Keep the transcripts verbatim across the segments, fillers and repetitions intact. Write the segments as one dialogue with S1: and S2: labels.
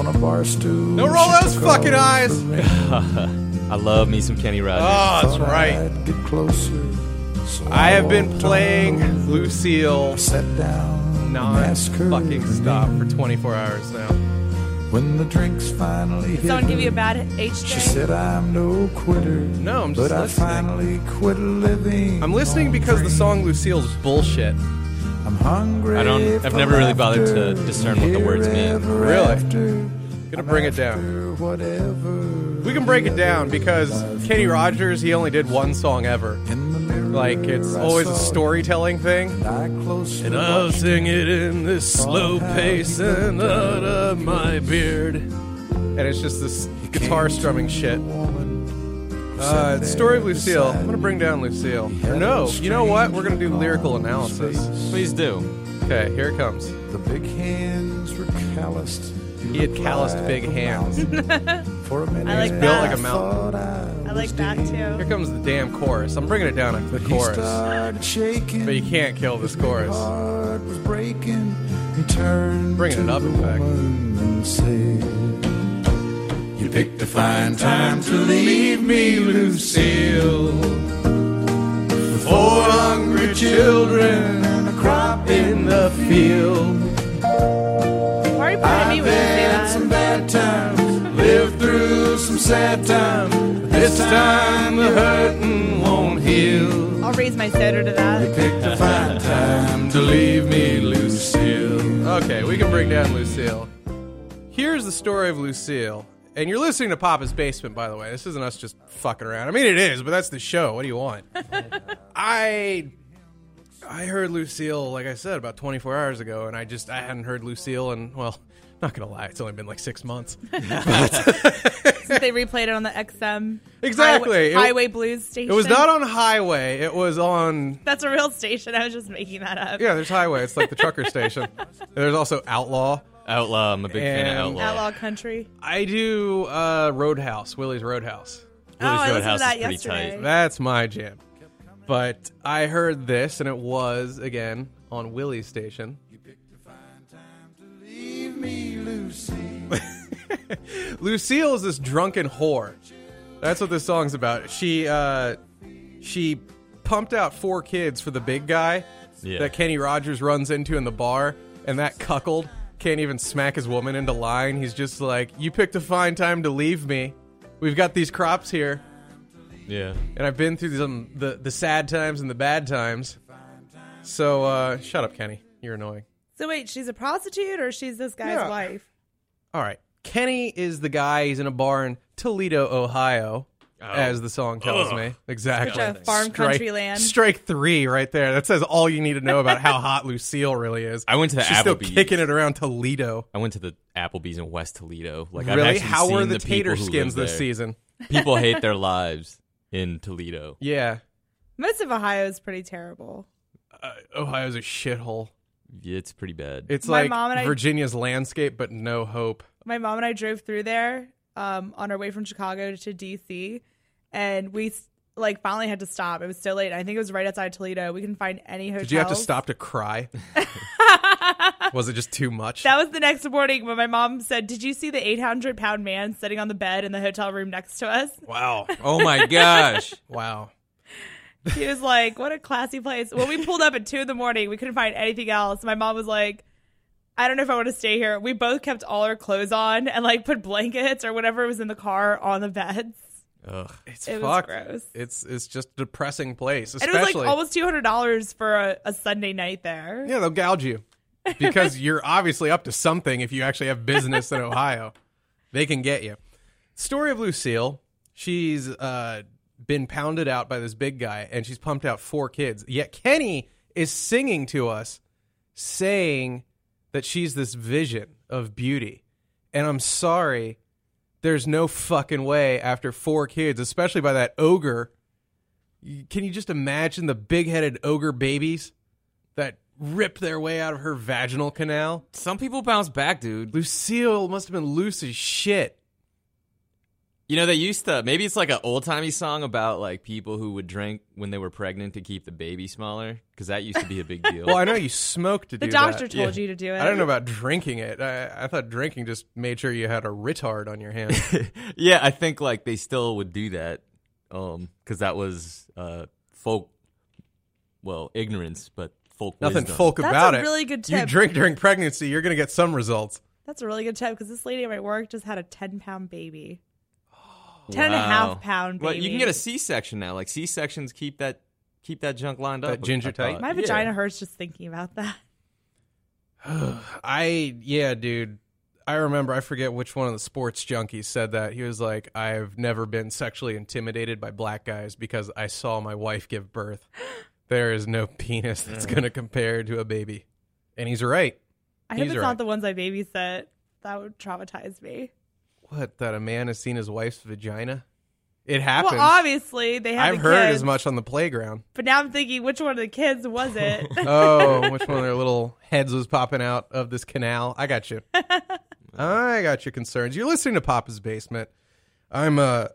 S1: on a bar stool.
S2: Don't roll those fucking eyes.
S3: I love me some Kenny Rogers.
S2: Oh, that's right.
S1: Get closer, so
S2: I have been
S1: walked
S2: playing
S1: on.
S2: Lucille
S1: I sat down
S2: non-fucking stop for twenty-four hours now.
S1: When the drinks finally hit
S4: Someone give
S1: her,
S4: you a bad H J?
S1: she said, I'm no quitter.
S2: No, I'm just
S1: but
S2: listening.
S1: I finally quit living.
S2: I'm listening
S1: on
S2: because the
S1: dreams.
S2: song Lucille's bullshit.
S1: I'm hungry.
S3: I don't- I've
S1: for
S3: never really bothered to
S1: laughter,
S3: discern what the words mean.
S1: ever
S2: Really?
S1: after.
S2: Gonna
S1: I'm
S2: bring it down.
S1: after Whatever.
S2: We can break it down because Kenny Rogers, he only did one song ever.
S1: In the mirror,
S2: Like, it's
S1: I
S2: always a
S1: saw
S2: storytelling thing.
S1: you, and I closely
S2: And I'll
S1: watched
S2: sing it in this slow pace and out of my beard. And it's just this guitar strumming shit. Uh, it's Story of Lucille. I'm gonna bring down Lucille. Or no, you know what? We're gonna do lyrical analysis.
S3: Please do.
S2: Okay, here it comes.
S1: The big hands were calloused.
S2: He had calloused big hands.
S1: For a minute,
S4: I like
S2: Built
S4: that.
S2: like a mountain.
S4: I like that
S2: Here
S4: too.
S2: comes the damn chorus. I'm bringing it down to the
S1: He
S2: chorus.
S1: started shaking.
S2: But you can't kill this chorus.
S1: Heart was breaking. He turned
S2: Bringing it
S1: to
S2: up, in
S1: the
S2: fact.
S1: woman and said, you picked a fine time to leave me, Lucille. With four hungry children and a crop in the field.
S4: Why are you pointing at me when you say
S1: Had
S4: that?
S1: some bad times, lived through some sad times. This time the hurting won't heal.
S4: I'll raise my soda to that.
S1: Picked a fine time to leave me, Lucille.
S2: Okay, we can bring down Lucille. Here's the story of Lucille. And you're listening to Papa's Basement, by the way. This isn't us just fucking around. I mean, it is, but that's the show. What do you want? I I heard Lucille, like I said, about twenty-four hours ago, and I just, I hadn't heard Lucille in, well, not going to lie, it's only been like six months.
S4: Since they replayed it on the X M
S2: Exactly.
S4: Highway,
S2: It-
S4: Highway Blues station.
S2: It was not on Highway. It was on,
S4: That's a real station. I was just making that up.
S2: yeah, there's Highway. It's like the trucker station. And there's also Outlaw.
S3: Outlaw. I'm a big fan
S2: And-
S3: of Outlaw.
S4: Outlaw Country.
S2: I do uh, Roadhouse, Willie's Roadhouse.
S4: Oh, I listened to
S3: Roadhouse
S4: that
S3: is pretty
S4: yesterday.
S3: tight.
S2: That's my jam. But I heard this, and it was, again, on Willie's station.
S1: Leave me, Lucille.
S2: Lucille is this drunken whore. That's what this song's about. She uh, she pumped out four kids for the big guy
S3: Yeah.
S2: that Kenny Rogers runs into in the bar, and that cuckold can't even smack his woman into line. He's just like, you picked a fine time to leave me. We've got these crops here,
S3: Yeah.
S2: and I've been through some the, the sad times and the bad times. So, uh, shut up, Kenny. You're annoying.
S4: So wait, she's a prostitute or she's this guy's
S2: Yeah.
S4: wife?
S2: All right. Kenny is the guy. He's in a bar in Toledo, Ohio,
S3: Oh.
S2: as the song tells
S3: Ugh.
S2: me. Exactly.
S4: Such a farm
S2: Strike-
S4: country land.
S2: Strike three right there. That says all you need to know about how hot Lucille really is.
S3: I went to the
S2: She's still
S3: Applebee's.
S2: kicking it around Toledo.
S3: I went to the Applebee's in West Toledo. Like, I've
S2: Really?
S3: actually
S2: How were
S3: seen
S2: the, tater
S3: people who
S2: skins
S3: live
S2: this
S3: there.
S2: season?
S3: People hate their lives in Toledo.
S2: Yeah.
S4: Most of Ohio is pretty terrible.
S2: Uh, Ohio's a shithole.
S3: It's pretty bad.
S2: It's
S4: My
S2: like
S4: mom and I-
S2: Virginia's landscape, but no hope.
S4: My mom and I drove through there um, on our way from Chicago to D C, and we like finally had to stop. It was so late. I think it was right outside Toledo. We couldn't find any hotels.
S2: Did you have to stop to cry? Was it just too much?
S4: That was the next morning when my mom said, "Did you see the eight hundred pound man sitting on the bed in the hotel room next to us?"
S2: Wow.
S3: Oh my gosh.
S2: Wow.
S4: He was like, "What a classy place." When we pulled up at two in the morning, we couldn't find anything else. My mom was like, "I don't know if I want to stay here." We both kept all our clothes on and like put blankets or whatever was in the car on the beds.
S3: Ugh.
S2: It's
S4: It was
S2: fucked.
S4: gross.
S2: It's it's just a depressing place,
S4: And
S2: especially.
S4: it was like almost two hundred dollars for a, a Sunday night there.
S2: Yeah, they'll gouge you because you're obviously up to something. If you actually have business in Ohio, they can get you. Story of Lucille. She's uh, been pounded out by this big guy, and she's pumped out four kids. Yet Kenny is singing to us, saying that she's this vision of beauty. And I'm sorry, there's no fucking way after four kids, especially by that ogre. You- Can you just imagine the big-headed ogre babies that ripped their way out of her vaginal canal?
S3: Some people bounce back, dude.
S2: Lucille must have been loose as shit.
S3: You know, they used to, maybe it's like an old-timey song about like people who would drink when they were pregnant to keep the baby smaller, because that used to be a big deal.
S2: Well, I know you smoke to
S4: The
S2: do
S4: doctor
S2: that.
S4: told
S3: Yeah.
S4: you to do it.
S2: I don't know about drinking it. I, I thought drinking just made sure you had a retard on your hand.
S3: Yeah, I think like they still would do that, um, because that was uh, folk, well, ignorance, but folk
S2: Nothing
S3: wisdom.
S2: folk
S4: That's
S2: about
S4: a
S2: it.
S4: really good
S2: You
S4: tip.
S2: drink during pregnancy, you're going to get some results.
S4: That's a really good tip because this lady at my work just had a ten pound baby. Ten and a half
S3: Wow.
S4: pound baby.
S3: Well, you can get a C-section now. Like C-sections keep that keep that junk lined
S2: That
S3: up.
S2: ginger
S3: I
S2: tight?
S3: thought.
S4: My
S3: Yeah.
S4: vagina hurts just thinking about that.
S2: I, yeah, dude. I remember, I forget which one of the sports junkies said that. He was like, I've never been sexually intimidated by black guys because I saw my wife give birth. There is no penis that's going to compare to a baby. And he's right.
S4: I hope
S2: He's
S4: it's
S2: right.
S4: not the ones I babysit. That would traumatize me.
S2: What, that a man has seen his wife's vagina? It happens.
S4: Well, obviously they have
S2: I've
S4: the
S2: heard
S4: kids,
S2: as much on the playground.
S4: but now I'm thinking, which one of the kids was it?
S2: Oh, which one of their little heads was popping out of this canal? I got you. I got your concerns. You're listening to Papa's Basement. I'm uh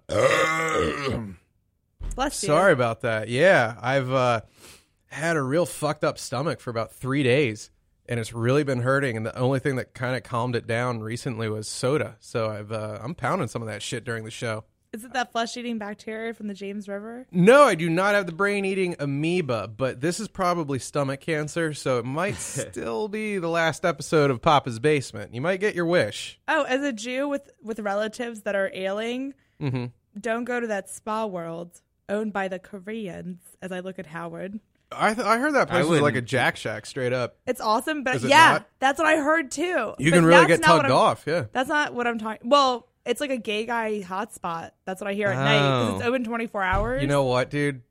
S4: Bless you.
S2: sorry about that. Yeah, I've uh had a real fucked up stomach for about three days, and it's really been hurting. And the only thing that kind of calmed it down recently was soda. So I've uh, I'm pounding some of that shit during the show.
S4: Is it that flesh-eating bacteria from the James River?
S2: No, I do not have the brain-eating amoeba, but this is probably stomach cancer, so it might still be the last episode of Papa's Basement. You might get your wish.
S4: Oh, as a Jew with, with relatives that are ailing,
S2: Mm-hmm.
S4: don't go to that spa world owned by the Koreans, as I look at Howard.
S2: I th- I heard that place
S3: I
S2: was like a
S3: wouldn't-
S2: Jack Shack, straight up.
S4: It's awesome, but
S2: Is it
S4: yeah,
S2: not?
S4: that's what I heard too.
S2: You
S4: But
S2: can really
S4: that's
S2: get
S4: not what
S2: tugged
S4: I'm-
S2: off, yeah.
S4: That's not what I'm talking. Well, it's like a gay guy hotspot. That's what I hear at night because it's
S3: Oh.
S4: open twenty-four hours.
S2: You know what, dude?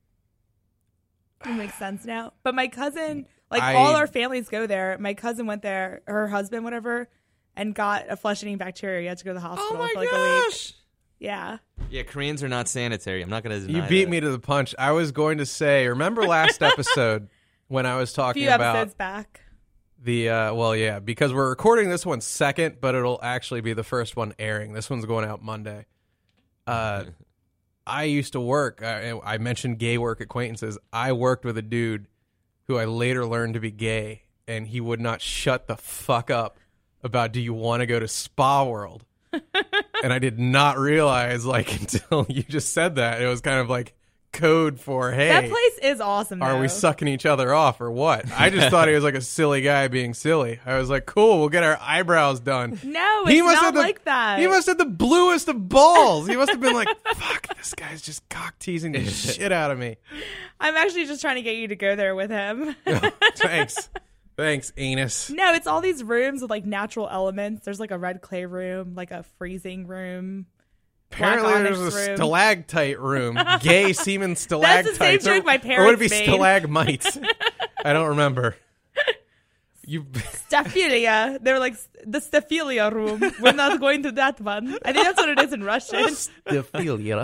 S4: It makes sense now. But my cousin, like
S2: I-
S4: all our families go there. My cousin went there, her husband, whatever, and got a flesh-eating bacteria. He had to go to the hospital
S3: Oh my
S4: for like a week.
S3: gosh!
S4: Yeah.
S3: Yeah, Koreans are not sanitary. I'm not going to deny
S2: You beat
S3: that.
S2: me to the punch. I was going to say, remember last episode when I was
S4: A
S2: talking
S4: few
S2: about
S4: episodes back.
S2: the, uh, well, yeah, because we're recording this one second, but it'll actually be the first one airing. This one's going out Monday. Uh, I used to work, I, I mentioned gay work acquaintances. I worked with a dude who I later learned to be gay, and he would not shut the fuck up about, do you want to go to Spa World? And I did not realize, like, until you just said that, it was kind of like code for, hey,
S4: That place is awesome.
S2: are we
S4: though.
S2: sucking each other off or what? I just thought he was like a silly guy being silly. I was like, cool, we'll get our eyebrows done.
S4: No, it's not
S2: have the,
S4: like that.
S2: He must have the bluest of balls. He must have been like, fuck, this guy's just cock teasing the shit out of me.
S4: I'm actually just trying to get you to go there with him.
S2: Thanks. Thanks, anus.
S4: No, it's all these rooms with like natural elements. There's like a red clay room, like a freezing room. black
S2: Apparently there's
S4: onyx
S2: a
S4: room.
S2: stalactite room. Gay semen stalactites.
S4: That's the same joke my
S2: Or would it be
S4: parents made.
S2: stalagmites? I don't remember. You
S4: Staphylia. They were like, the Staphylia room. We're not going to that one. I think that's what it is in Russian.
S2: Staphylia.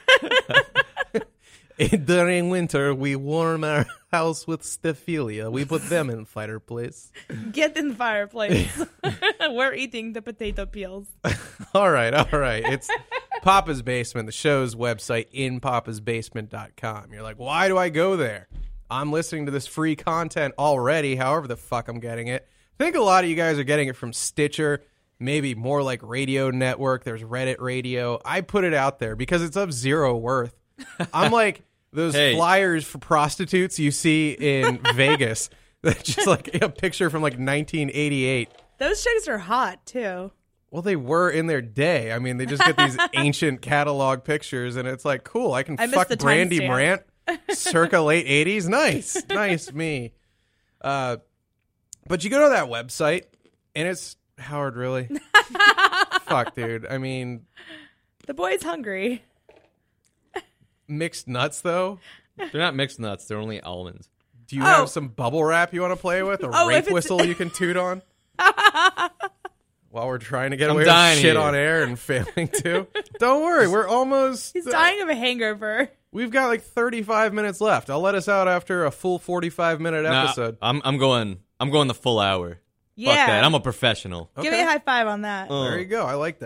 S2: During winter, we warm our house with Staphylia. We put them in fireplace.
S4: Get in the fireplace. We're eating the potato peels.
S2: All right, all right. It's Papa's Basement, the show's website, in papas basement dot com. You're like, why do I go there? I'm listening to this free content already, however the fuck I'm getting it. I think a lot of you guys are getting it from Stitcher, maybe more like Radio Network. There's Reddit Radio. I put it out there because it's of zero worth. I'm like those
S3: Hey.
S2: flyers for prostitutes you see in Vegas. That's just like a picture from like nineteen eighty-eight.
S4: Those chicks are hot, too.
S2: Well, they were in their day. I mean, they just get these ancient catalog pictures, and it's like, cool, I can
S4: I missed
S2: fuck
S4: the
S2: Brandy
S4: timestamp.
S2: Brant circa late eighties. Nice. Nice me. Uh, but you go to that website, and it's, Howard, really? Fuck, dude. I mean,
S4: The boy's hungry.
S2: mixed nuts, though?
S3: They're not mixed nuts. They're only almonds.
S2: Do you
S4: Oh.
S2: have some bubble wrap you want to play with? A
S4: Oh, if
S2: rape
S4: it's-
S2: whistle you can toot on? While we're trying to get
S3: I'm
S2: away with
S3: dying
S2: shit
S3: here.
S2: on air and failing to. Don't worry, we're almost...
S4: He's dying of a hangover.
S2: We've got like thirty-five minutes left. I'll let us out after a full forty-five minute
S3: Nah,
S2: episode.
S3: I'm I'm going. I'm going the full hour.
S4: Yeah.
S3: Fuck that. I'm a professional.
S4: Give me a high five on that.
S3: Uh.
S2: There you go. I like that.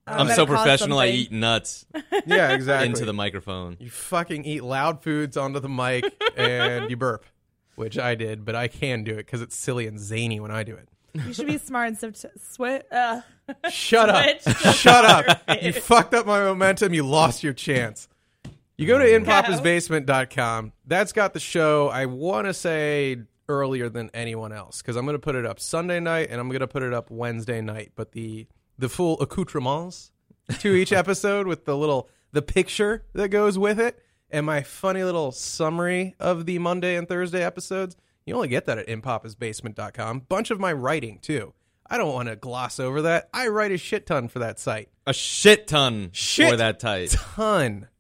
S3: I'm
S4: gonna
S3: so
S4: cause
S3: professional. I
S4: something.
S3: eat nuts
S2: Yeah, exactly.
S3: into the microphone.
S2: You fucking eat loud foods onto the mic and you burp, which I did, but I can do it because it's silly and zany when I do it.
S4: You should be smart and so sweat. Uh,
S2: Shut up.
S4: Switch.
S2: Shut up. You fucked up my momentum. You lost your chance. You go to in papa's basement dot com. That's got the show, I want to say, earlier than anyone else because I'm going to put it up Sunday night and I'm going to put it up Wednesday night. But the the full accoutrements to each episode with the little the picture that goes with it and my funny little summary of the Monday and Thursday episodes, you only get that at in papa's basement dot com. Bunch of my writing, too. I don't want to gloss over that. I write a shit ton for that site.
S3: A shit ton
S2: Shit
S3: for that tight.
S2: Ton.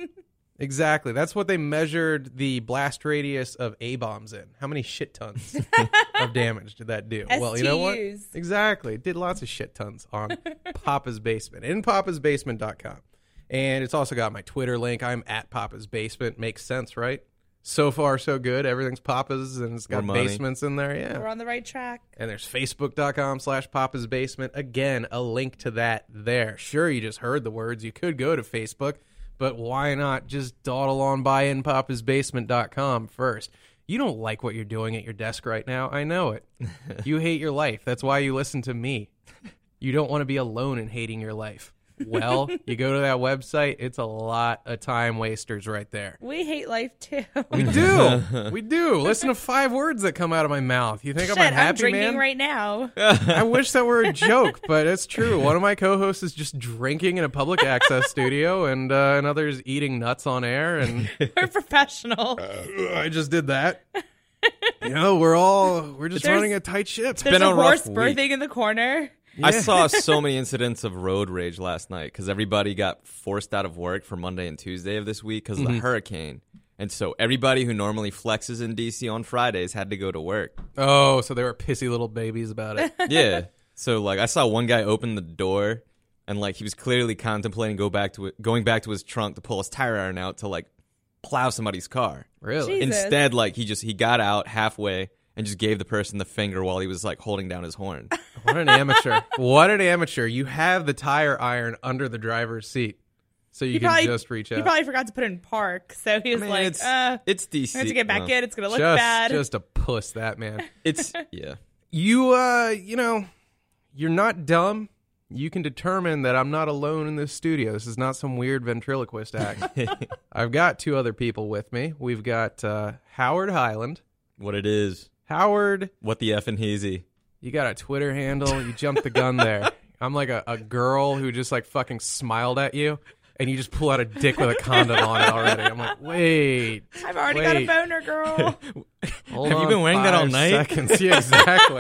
S2: Exactly. That's what they measured the blast radius of A-bombs in. How many shit tons of damage did that do? Well, you know what?
S4: S T Us.
S2: Exactly. It did lots of shit tons on Papa's Basement. in papas basement dot com. And it's also got my Twitter link. I'm at Papa's Basement. Makes sense, right? So far, so good. Everything's Papa's and it's got
S3: More money.
S2: basements in there. Yeah.
S4: We're on the right track.
S2: And there's facebook.com slash Papa's Basement. Again, a link to that there. Sure, you just heard the words. You could go to Facebook, but why not just dawdle on by in papas basement dot com first? You don't like what you're doing at your desk right now. I know it. You hate your life. That's why you listen to me. You don't want to be alone in hating your life. Well, you go to that website, it's a lot of time wasters right there.
S4: We hate life too.
S2: We do. We do. Listen to five words that come out of my mouth. You think
S4: Shit,
S2: I'm a
S4: I'm
S2: happy
S4: drinking
S2: man?
S4: right now.
S2: I wish that were a joke, but it's true. One of my co-hosts is just drinking in a public access studio, and uh, another's eating nuts on air, and
S4: We're professional.
S2: uh, I just did that. You know, we're all we're just
S4: There's-
S2: running a tight ship.
S4: There's
S3: been
S4: a
S3: a rough
S4: horse
S3: week.
S4: birthing in the corner.
S3: I saw so many incidents of road rage last night because everybody got forced out of work for Monday and Tuesday of this week because of the hurricane. And so everybody who normally flexes in D C on Fridays had to go to work.
S2: Oh, so they were pissy little babies about it.
S3: Yeah. So like I saw one guy open the door and like he was clearly contemplating go back to it, going back to his trunk to pull his tire iron out to like plow somebody's car.
S2: Really?
S4: Jesus.
S3: Instead, like he just he got out halfway and just gave the person the finger while he was like holding down his horn.
S2: What an amateur. What an amateur. You have the tire iron under the driver's seat, so you
S4: He
S2: can
S4: probably
S2: just reach out.
S4: He probably forgot to put it in park, so he was
S3: Man,
S4: like,
S3: it's
S4: uh,
S3: it's D C.
S4: I have to get back
S3: well,
S4: in. It's gonna look
S2: just,
S4: bad.
S2: just a puss, that man.
S3: It's yeah.
S2: You, uh, you know, you're not dumb. You can determine that I'm not alone in this studio. This is not some weird ventriloquist act. I've got two other people with me. We've got uh, Howard Highland.
S3: What it is.
S2: Howard,
S3: What the effing heezy.
S2: you got a Twitter handle. You jumped the gun there. I'm like a, a girl who just like fucking smiled at you, and you just pull out a dick with a condom on it already. I'm like, wait.
S4: I've already got a
S2: wait.
S4: boner, girl.
S2: Hold
S3: Have you
S2: on
S3: been wearing that all
S2: five
S3: night?
S2: Seconds. Yeah, exactly.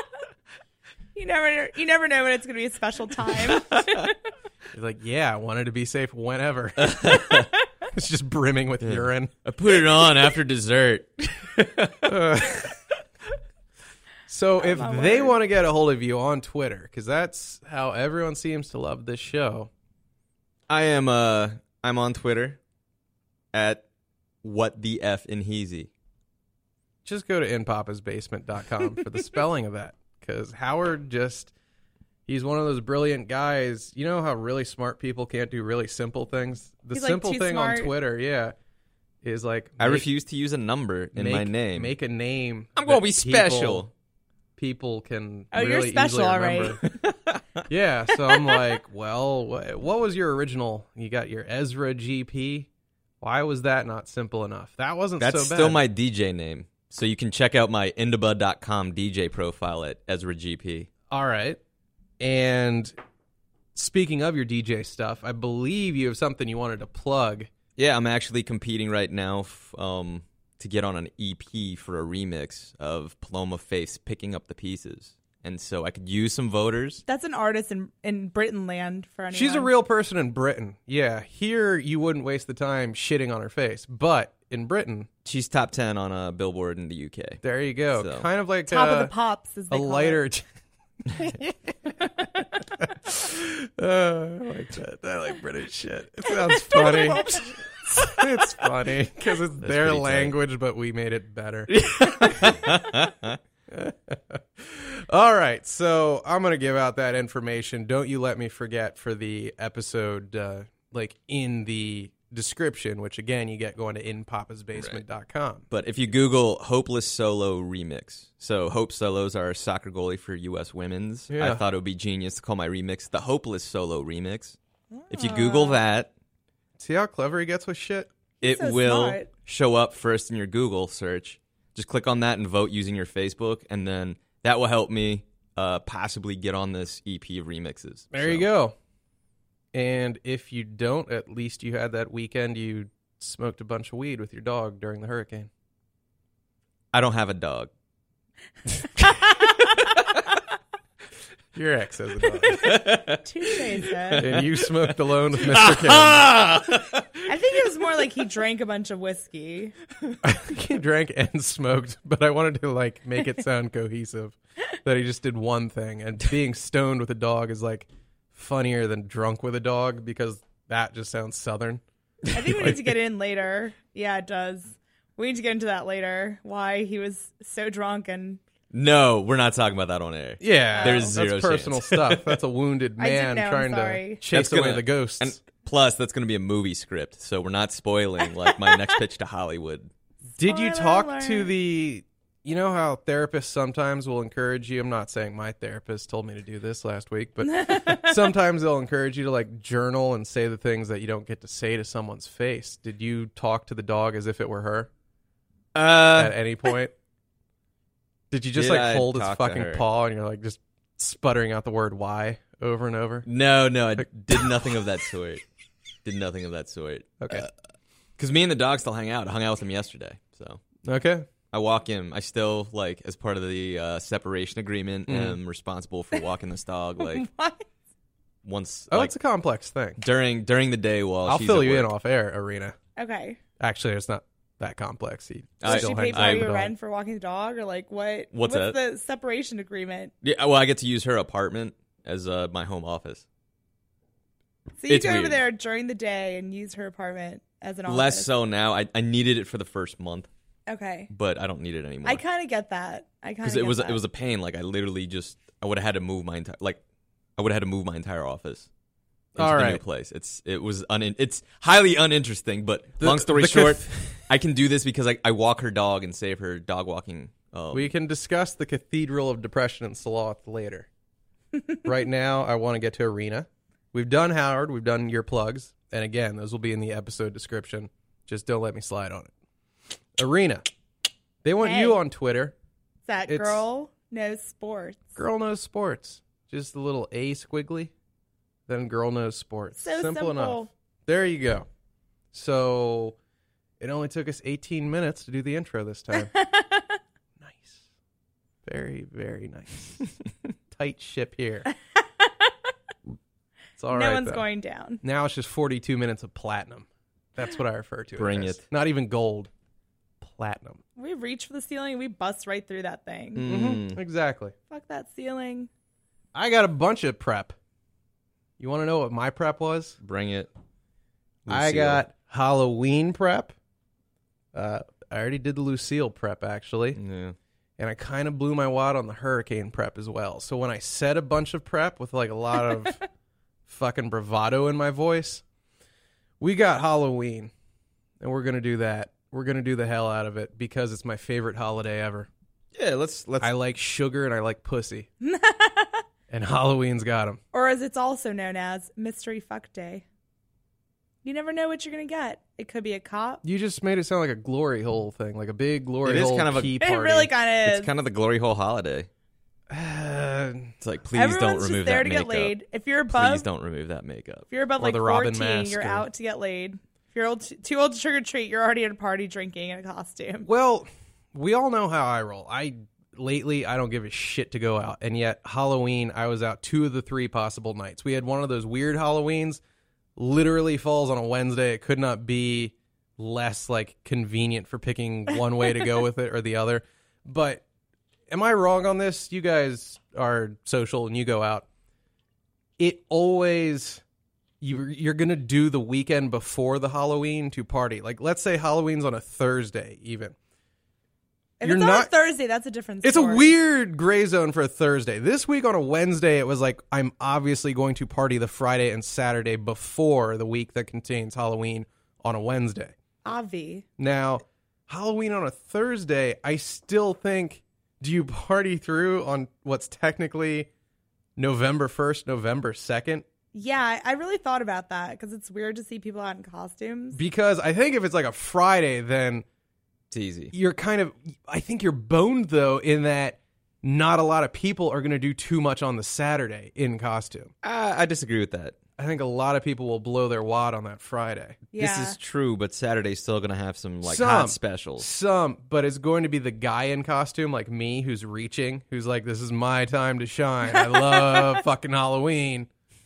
S4: you never, you never know when it's gonna be a special time.
S2: You're like, yeah, I wanted to be safe whenever. It's just brimming with urine.
S3: I put it on after dessert.
S2: So if
S4: my
S2: they
S4: word.
S2: want to get a hold of you on Twitter, because that's how everyone seems to love this show.
S3: I am uh I'm on Twitter at what the F in heezy.
S2: Just go to in papas basement dot com for the spelling of that. Because Howard just, he's one of those brilliant guys. You know how really smart people can't do really simple things? The
S4: He's, like,
S2: simple
S4: too
S2: thing
S4: smart.
S2: on Twitter, yeah, is like,
S3: I
S2: make-
S3: refuse to use a number in
S2: make,
S3: my name.
S2: Make a name.
S3: I'm gonna
S2: that
S3: be
S2: people-
S3: special.
S2: People can
S4: Oh, you're
S2: really
S4: special,
S2: easily
S4: all right.
S2: remember. Yeah, so I'm like, well, wh- what was your original? You got your Ezra G P. Why was that not simple enough? That wasn't
S3: That's
S2: so bad.
S3: still my D J name. So you can check out my indaba dot com D J profile at Ezra G P.
S2: All right. And speaking of your D J stuff, I believe you have something you wanted to plug.
S3: Yeah, I'm actually competing right now f- um, to get on an E P for a remix of Paloma Faith's Picking Up the Pieces. And so I could use some voters.
S4: That's an artist in in Britain land for anyone.
S2: She's a real person in Britain. Yeah, here you wouldn't waste the time shitting on her face. But in Britain,
S3: She's top ten on a Billboard in the U K.
S2: there you go.
S3: So-
S2: Kind of like
S4: top
S2: uh,
S4: of the pops. As they
S2: a
S4: call
S2: lighter.
S4: It.
S2: Uh, I like that. I like British shit. It sounds funny. It's funny because it's their
S3: pretty tight.
S2: language, but we made it better. All right, so I'm going to give out that information. Don't you let me forget for the episode, uh, like in the description, which again you get going to in papas basement dot com.
S3: But if you Google Hopeless Solo Remix, so Hope Solo's our soccer goalie for U S Women's.
S2: Yeah.
S3: I thought it would be genius to call my remix the Hopeless Solo Remix. If you Google that,
S2: See how clever he gets with shit?
S3: it
S4: So
S3: will
S4: smart.
S3: show up first in your Google search. Just click on that and vote using your Facebook, and then that will help me uh, possibly get on this E P of remixes.
S2: There you
S3: So,
S2: go. And if you don't, at least you had that weekend you smoked a bunch of weed with your dog during the hurricane.
S3: I don't have a dog.
S2: Your ex has a dog.
S4: Touche, sir.
S2: And you smoked alone with Mister Kim.
S4: I think it was more like he drank a bunch of whiskey.
S2: I think he drank and smoked, but I wanted to like make it sound cohesive that he just did one thing. And being stoned with a dog is like funnier than drunk with a dog because that just sounds southern.
S4: I think we need to get in later. Yeah, it does. We need to get into that later. Why he was so drunk and
S3: No, we're not talking about that on air.
S2: Yeah,
S3: There's
S2: that's
S3: zero
S2: personal
S3: chance.
S2: stuff. That's a wounded
S4: I didn't
S2: man
S4: know, I'm
S2: trying to
S4: sorry.
S2: chase
S3: That's
S2: away
S3: gonna-
S2: the ghosts.
S3: And plus, that's going to be a movie script, so we're not spoiling like my next pitch to Hollywood.
S2: Did you
S4: Spoiler
S2: talk
S4: alert.
S2: to the? You know how therapists sometimes will encourage you. I'm not saying my therapist told me to do this last week, but sometimes they'll encourage you to like journal and say the things that you don't get to say to someone's face. Did you talk to the dog as if it were her
S3: Uh,
S2: at any point? Did you just
S3: Did
S2: like
S3: I
S2: hold its
S3: talk to
S2: fucking
S3: her?
S2: paw and you're like just sputtering out the word "why" over and over?
S3: no, no, I did nothing of that sort. Did nothing of that sort.
S2: Okay.
S3: Because me and the dog still hang out. I hung out with him yesterday, so
S2: Okay.
S3: I walk him. I still like as part of the uh, separation agreement,
S2: Mm.
S3: am responsible for walking this dog. Like
S4: what?
S3: once,
S2: Oh,
S3: like,
S2: it's a complex thing.
S3: during during the day while
S2: I'll
S3: she's
S2: fill
S3: at
S2: you in
S3: work.
S2: off air, Arena.
S4: Okay.
S2: Actually, it's not that complex. He
S3: I-
S4: Does she
S2: still
S4: pay
S2: hangs
S4: for
S2: out
S3: I-
S2: with
S4: your
S2: the dog.
S4: rent for walking the dog, or like what?
S3: What's that?
S4: the separation agreement?
S3: Yeah, well, I get to use her apartment as uh, my home office.
S4: So you
S3: It's
S4: go over
S3: weird.
S4: there during the day and use her apartment as an office.
S3: Less so now. I, I needed it for the first month,
S4: Okay.
S3: but I don't need it anymore.
S4: I kind of get that. I kind
S3: because
S4: of
S3: it was
S4: that.
S3: it was a pain. Like I literally just I would have had to move my entire like I would have had to move my entire office into
S2: All
S3: the new
S2: right.
S3: place. It's it was un it's highly uninteresting. But
S2: The-
S3: long story
S2: the
S3: short,
S2: cath-
S3: I can do this because I, I walk her dog and save her dog walking. Um,
S2: We can discuss the Cathedral of Depression and Sloth later. Right now, I want to get to Arena. We've done Howard. We've done your plugs. And again, those will be in the episode description. Just don't let me slide on it. Arena. They want
S4: Hey.
S2: you on Twitter.
S4: that
S2: it's-
S4: girl knows sports.
S2: Girl knows sports. Just a little A squiggly. Then girl knows sports.
S4: So simple.
S2: enough. There you go. So it only took us eighteen minutes to do the intro this time. Nice. Very, very nice. Tight ship here. It's all
S4: no
S2: right,
S4: one's
S2: though.
S4: going down.
S2: Now it's just forty-two minutes of platinum. That's what I refer to
S3: Bring
S2: it as.
S3: it.
S2: Not even gold. Platinum.
S4: We reach for the ceiling and we bust right through that thing.
S3: mm,
S2: Exactly.
S4: Fuck that ceiling.
S2: I got a bunch of prep. You want to know what my prep was?
S3: bring it.
S2: I
S3: Lucille.
S2: got Halloween prep. Uh, I already did the Lucille prep, actually.
S3: Yeah.
S2: And I kind of blew my wad on the hurricane prep as well. So when I said a bunch of prep with like a lot of fucking bravado in my voice, we got Halloween. And we're going to do that. We're going to do the hell out of it because it's my favorite holiday ever.
S3: Yeah. Let's let's.
S2: I like sugar and I like pussy. And Halloween's got them.
S4: Or as it's also known as, Mystery Fuck Day. You never know what you're going to get. It could be a cop.
S2: You just made it sound like a glory hole thing, like a big glory
S3: It is
S2: hole
S3: kind of a-
S2: key
S4: It
S2: party.
S4: really kind of is.
S3: it's kind of the glory hole holiday.
S2: Uh,
S3: It's like please
S4: Everyone's
S3: don't
S4: just
S3: remove
S4: there
S3: that
S4: to
S3: makeup.
S4: get laid. If you're above,
S3: Please don't remove that makeup.
S4: if you're above
S2: Or
S4: like
S2: the Robin
S4: fourteen,
S2: mask
S4: you're
S2: or-
S4: out to get laid. If you're old, too old to trick or treat, you're already at a party drinking in a costume.
S2: well, we all know how I roll. I lately I don't give a shit to go out, and yet Halloween I was out two of the three possible nights. We had one of those weird Halloweens, literally falls on a Wednesday. It could not be less like convenient for picking one way to go with it or the other. But am I wrong on this? You guys are social and you go out. It always you you're gonna do the weekend before the Halloween to party. Like let's say Halloween's on a Thursday even.
S4: If
S2: you're
S4: it's on
S2: not
S4: a Thursday, that's a different
S2: It's a
S4: story.
S2: weird gray zone for a Thursday. This week on a Wednesday, it was like, I'm obviously going to party the Friday and Saturday before the week that contains Halloween on a Wednesday.
S4: Avi.
S2: Now, Halloween on a Thursday, I still think, do you party through on what's technically November first, November second?
S4: Yeah, I- I really thought about that because it's weird to see people out in costumes.
S2: Because I think if it's like a Friday, then
S3: It's easy.
S2: you're kind of, I think you're boned, though, in that not a lot of people are going to do too much on the Saturday in costume.
S3: Uh, I disagree with that.
S2: I think a lot of people will blow their wad on that Friday.
S4: Yeah.
S3: This is true, but Saturday's still going to have some like
S2: Some.
S3: hot specials.
S2: Some, but it's going to be the guy in costume like me who's reaching, who's like, this is my time to shine. I love fucking Halloween.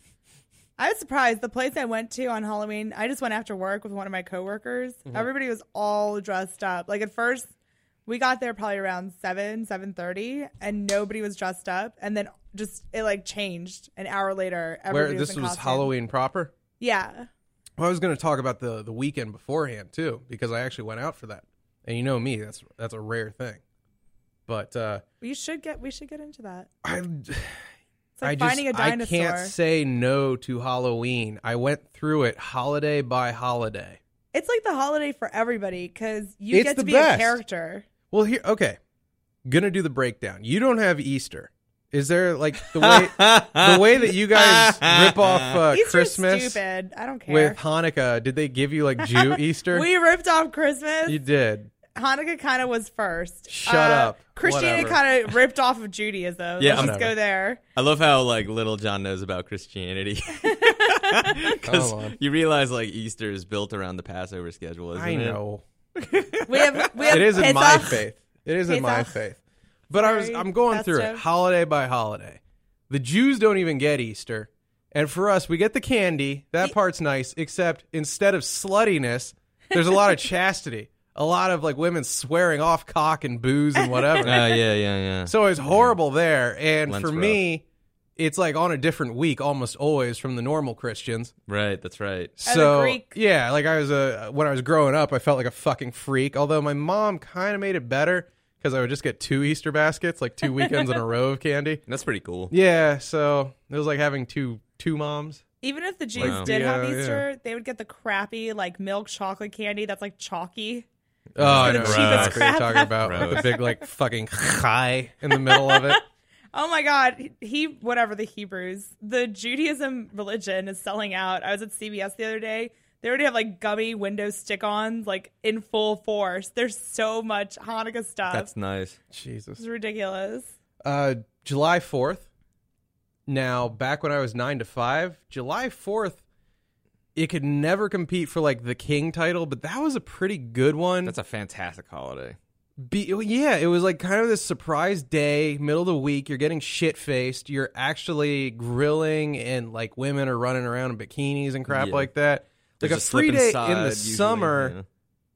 S4: I was surprised. The place I went to on Halloween, I just went after work with one of my coworkers.
S2: Mm-hmm.
S4: Everybody was all dressed up. Like at first, we got there probably around seven, seven thirty, and nobody was dressed up. And then just it like changed an hour later. Everybody
S2: Where
S4: was
S2: this
S4: in
S2: was
S4: costume.
S2: Halloween proper.
S4: Yeah.
S2: Well, I was going to talk about the the weekend beforehand too, because I actually went out for that. And you know me, that's that's a rare thing. But uh,
S4: We should get we should get into that.
S2: I,
S4: It's
S2: I
S4: like
S2: just
S4: finding a
S2: I
S4: dinosaur.
S2: can't say no to Halloween. I went through it holiday by holiday.
S4: It's like the holiday for everybody because you
S2: It's
S4: get
S2: the
S4: to be
S2: best.
S4: a character.
S2: Well, here, okay, gonna do the breakdown. You don't have Easter. Is there like the way the way that you guys rip off uh,
S4: Easter's
S2: Christmas
S4: stupid. I don't care.
S2: with Hanukkah? Did they give you like Jew Easter?
S4: We ripped off Christmas.
S2: You did.
S4: Hanukkah kind of was first.
S2: Shut
S4: Uh,
S2: up.
S4: Christianity
S2: Whatever.
S4: kind of ripped off of Judaism.
S3: Yeah,
S4: Let's just
S2: whatever.
S4: go there.
S3: I love how like little John knows about Christianity. Because
S2: Hold on.
S3: you realize like Easter is built around the Passover schedule, isn't
S2: I
S3: it?
S2: know.
S4: We have we have
S2: It is in my
S4: Pesach.
S2: faith. It is in my
S4: Pesach.
S2: faith. But I was
S4: Sorry,
S2: I'm going through it
S4: Pastor.
S2: holiday by holiday. The Jews don't even get Easter. And for us, we get the candy. That part's nice, except instead of sluttiness, there's a lot of chastity. A lot of like women swearing off cock and booze and whatever.
S3: Uh, yeah, yeah, yeah.
S2: So it's horrible there. And
S3: Lent's
S2: for
S3: rough.
S2: me, it's like on a different week almost always from the normal Christians.
S3: Right, that's right.
S4: As a
S2: So
S4: Greek.
S2: yeah, like I was a when I was growing up, I felt like a fucking freak. Although my mom kind of made it better because I would just get two Easter baskets, like two weekends in a row of candy.
S3: That's pretty cool.
S2: Yeah, so it was like having two two moms.
S4: Even if the Jews
S3: Wow.
S4: did have
S2: Yeah,
S4: Easter, they would get the crappy like milk chocolate candy that's like chalky.
S2: Oh, I know
S4: the
S2: what
S3: cheapest
S2: you're
S4: crap
S2: talking about. With the
S3: Gross.
S2: big like fucking chai in the middle of it.
S4: Oh my God, he- he whatever the Hebrews, the Judaism religion is selling out. I was at C B S the other day. They already have like gummy Windows stick-ons like in full force. There's so much Hanukkah stuff.
S3: That's nice.
S2: Jesus.
S4: It's ridiculous.
S2: Uh, July fourth. Now, back when I was nine to five, July fourth, it could never compete for like the king title, but that was a pretty good one.
S3: That's a fantastic holiday.
S2: Be, yeah, it was like kind of this surprise day, middle of the week. You're getting shit faced. You're actually grilling, and like women are running around in bikinis and crap
S3: Yeah.
S2: like that. Like
S3: There's
S2: a free
S3: slip
S2: day
S3: inside
S2: in the
S3: usually,
S2: summer,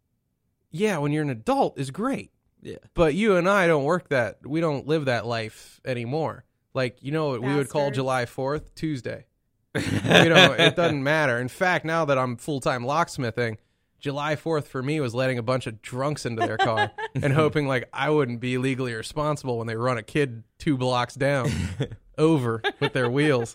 S2: yeah, when you're an adult, is great.
S3: Yeah.
S2: But you and I don't work that. We don't live that life anymore. Like, you know what we would call
S4: Bastard.
S2: July fourth? Tuesday. You know, it doesn't matter. In fact, now that I'm full-time locksmithing, July fourth for me was letting a bunch of drunks into their car and hoping like I wouldn't be legally responsible when they run a kid two blocks down over with their wheels.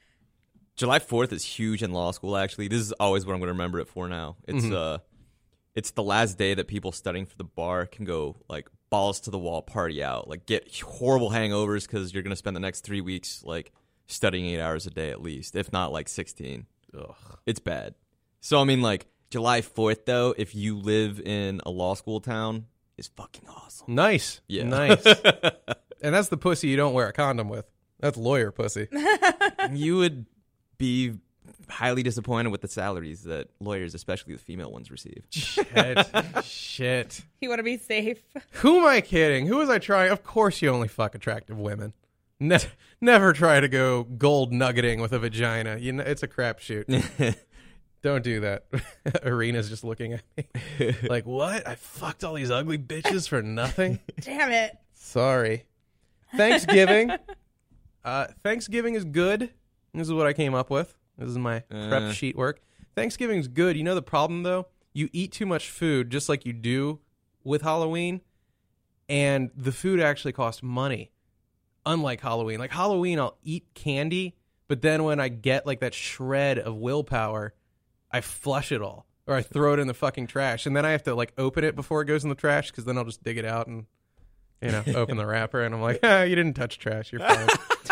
S3: July fourth is huge in law school, actually. This is always what I'm going to remember it for now. It's
S2: Mm-hmm.
S3: uh, it's the last day that people studying for the bar can go, like, balls to the wall, party out. Like, get horrible hangovers because you're going to spend the next three weeks, like, studying eight hours a day at least, if not, like, sixteen.
S2: Ugh.
S3: It's bad. So, I mean, like, July fourth, though, if you live in a law school town, is fucking awesome.
S2: Nice.
S3: Yeah.
S2: Nice. And that's the pussy you don't wear a condom with. That's lawyer pussy.
S3: You would be highly disappointed with the salaries that lawyers, especially the female ones, receive.
S2: Shit. Shit.
S4: You want to be safe.
S2: Who am I kidding? Who was I trying? Of course you only fuck attractive women. Ne- never try to go gold nuggeting with a vagina. You know, it's a crapshoot. Don't do that. Arena's just looking at me like, what? I fucked all these ugly bitches for nothing?
S4: Damn it.
S2: Sorry. Thanksgiving. Uh, Thanksgiving is good. This is what I came up with. This is my prep
S3: Uh.
S2: sheet work. Thanksgiving's good. You know the problem, though? You eat too much food, just like you do with Halloween. and the food actually cost money. Unlike Halloween. Like Halloween, I'll eat candy, but then when I get like that shred of willpower, I flush it all. Or I throw it in the fucking trash. And then I have to like open it before it goes in the trash, because then I'll just dig it out and, you know, open the wrapper. And I'm like, ah, you didn't touch trash. You're fine.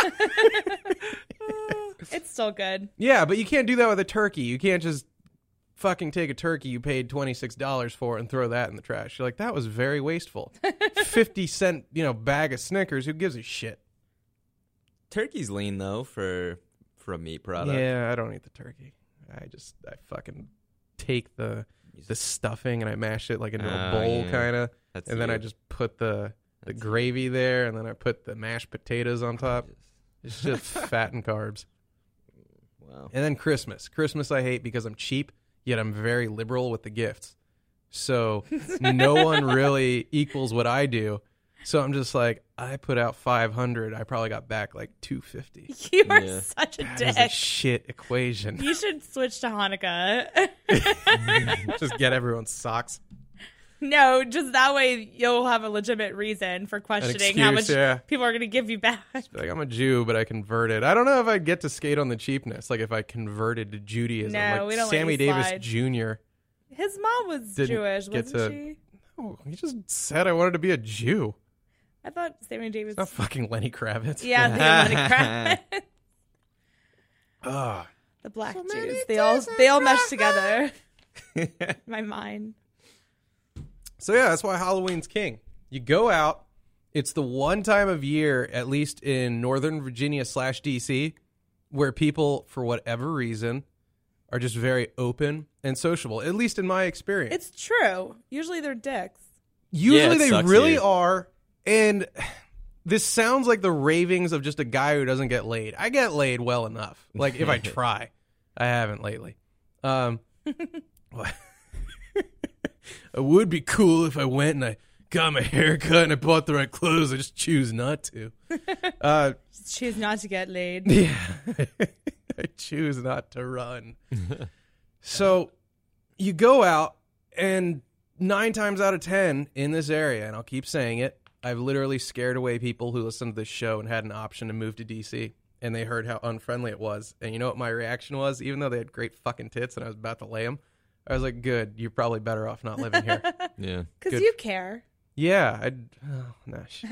S4: It's still good.
S2: Yeah, but you can't do that with a turkey. You can't just fucking take a turkey you paid twenty-six dollars for and throw that in the trash. You're like, that was very wasteful. fifty cent, you know, bag of Snickers. Who gives a shit?
S3: Turkey's lean though for for a meat product.
S2: Yeah, I don't eat the turkey. I just I fucking take the the stuffing and I mash it like into a
S3: Oh,
S2: bowl
S3: yeah.
S2: kind of,
S3: That's
S2: and then
S3: you.
S2: I just put the the
S3: That's
S2: gravy there, and then I put the mashed potatoes on top. It's just fat and carbs.
S3: Wow.
S2: And then Christmas. Christmas I hate because I'm cheap, yet I'm very liberal with the gifts. So no one really equals what I do. So I'm just like, I put out five hundred. I probably got back like two fifty.
S4: You are
S3: Yeah.
S4: such a
S2: That is a
S4: dick.
S2: shit equation.
S4: You should switch to Hanukkah.
S2: Just get everyone's socks.
S4: No, just that way you'll have a legitimate reason for questioning how much
S2: excuse, yeah.
S4: people are going to give you back.
S2: Like, I'm a Jew, but I converted. I don't know if I'd get to skate on the cheapness. Like if I converted to Judaism.
S4: No,
S2: like
S4: we don't let
S2: Sammy
S4: you
S2: Davis
S4: slide.
S2: Junior
S4: His mom was
S2: Didn't
S4: Jewish,
S2: get
S4: wasn't
S2: to-
S4: she?
S2: Oh, he just said I wanted to be a Jew.
S4: I thought Sammy Davis.
S2: Not fucking Lenny Kravitz.
S4: Yeah, I think of Lenny Kravitz.
S2: Ugh.
S4: The black Jews. They all they all mesh together. My mind.
S2: So yeah, that's why Halloween's king. You go out. It's the one time of year, at least in Northern Virginia slash D C, where people, for whatever reason, are just very open and sociable. At least in my experience.
S4: It's true. Usually they're dicks.
S2: Usually
S3: Yeah, it
S2: they
S3: sucks
S2: really
S3: here.
S2: are. And this sounds like the ravings of just a guy who doesn't get laid. I get laid well enough. Like if I try. I haven't lately. Um, it would be cool if I went and I got my hair cut and I bought the right clothes. I just choose not to. Uh,
S4: Just choose not to get laid.
S2: yeah. I choose not to run. So you go out, and nine times out of ten in this area, and I'll keep saying it, I've literally scared away people who listened to this show and had an option to move to D C, and they heard how unfriendly it was. And you know what my reaction was? Even though they had great fucking tits and I was about to lay them, I was like, good, you're probably better off not living here.
S3: Yeah.
S4: Because
S2: Good.
S4: you care.
S2: Yeah, I'd oh, no, shit.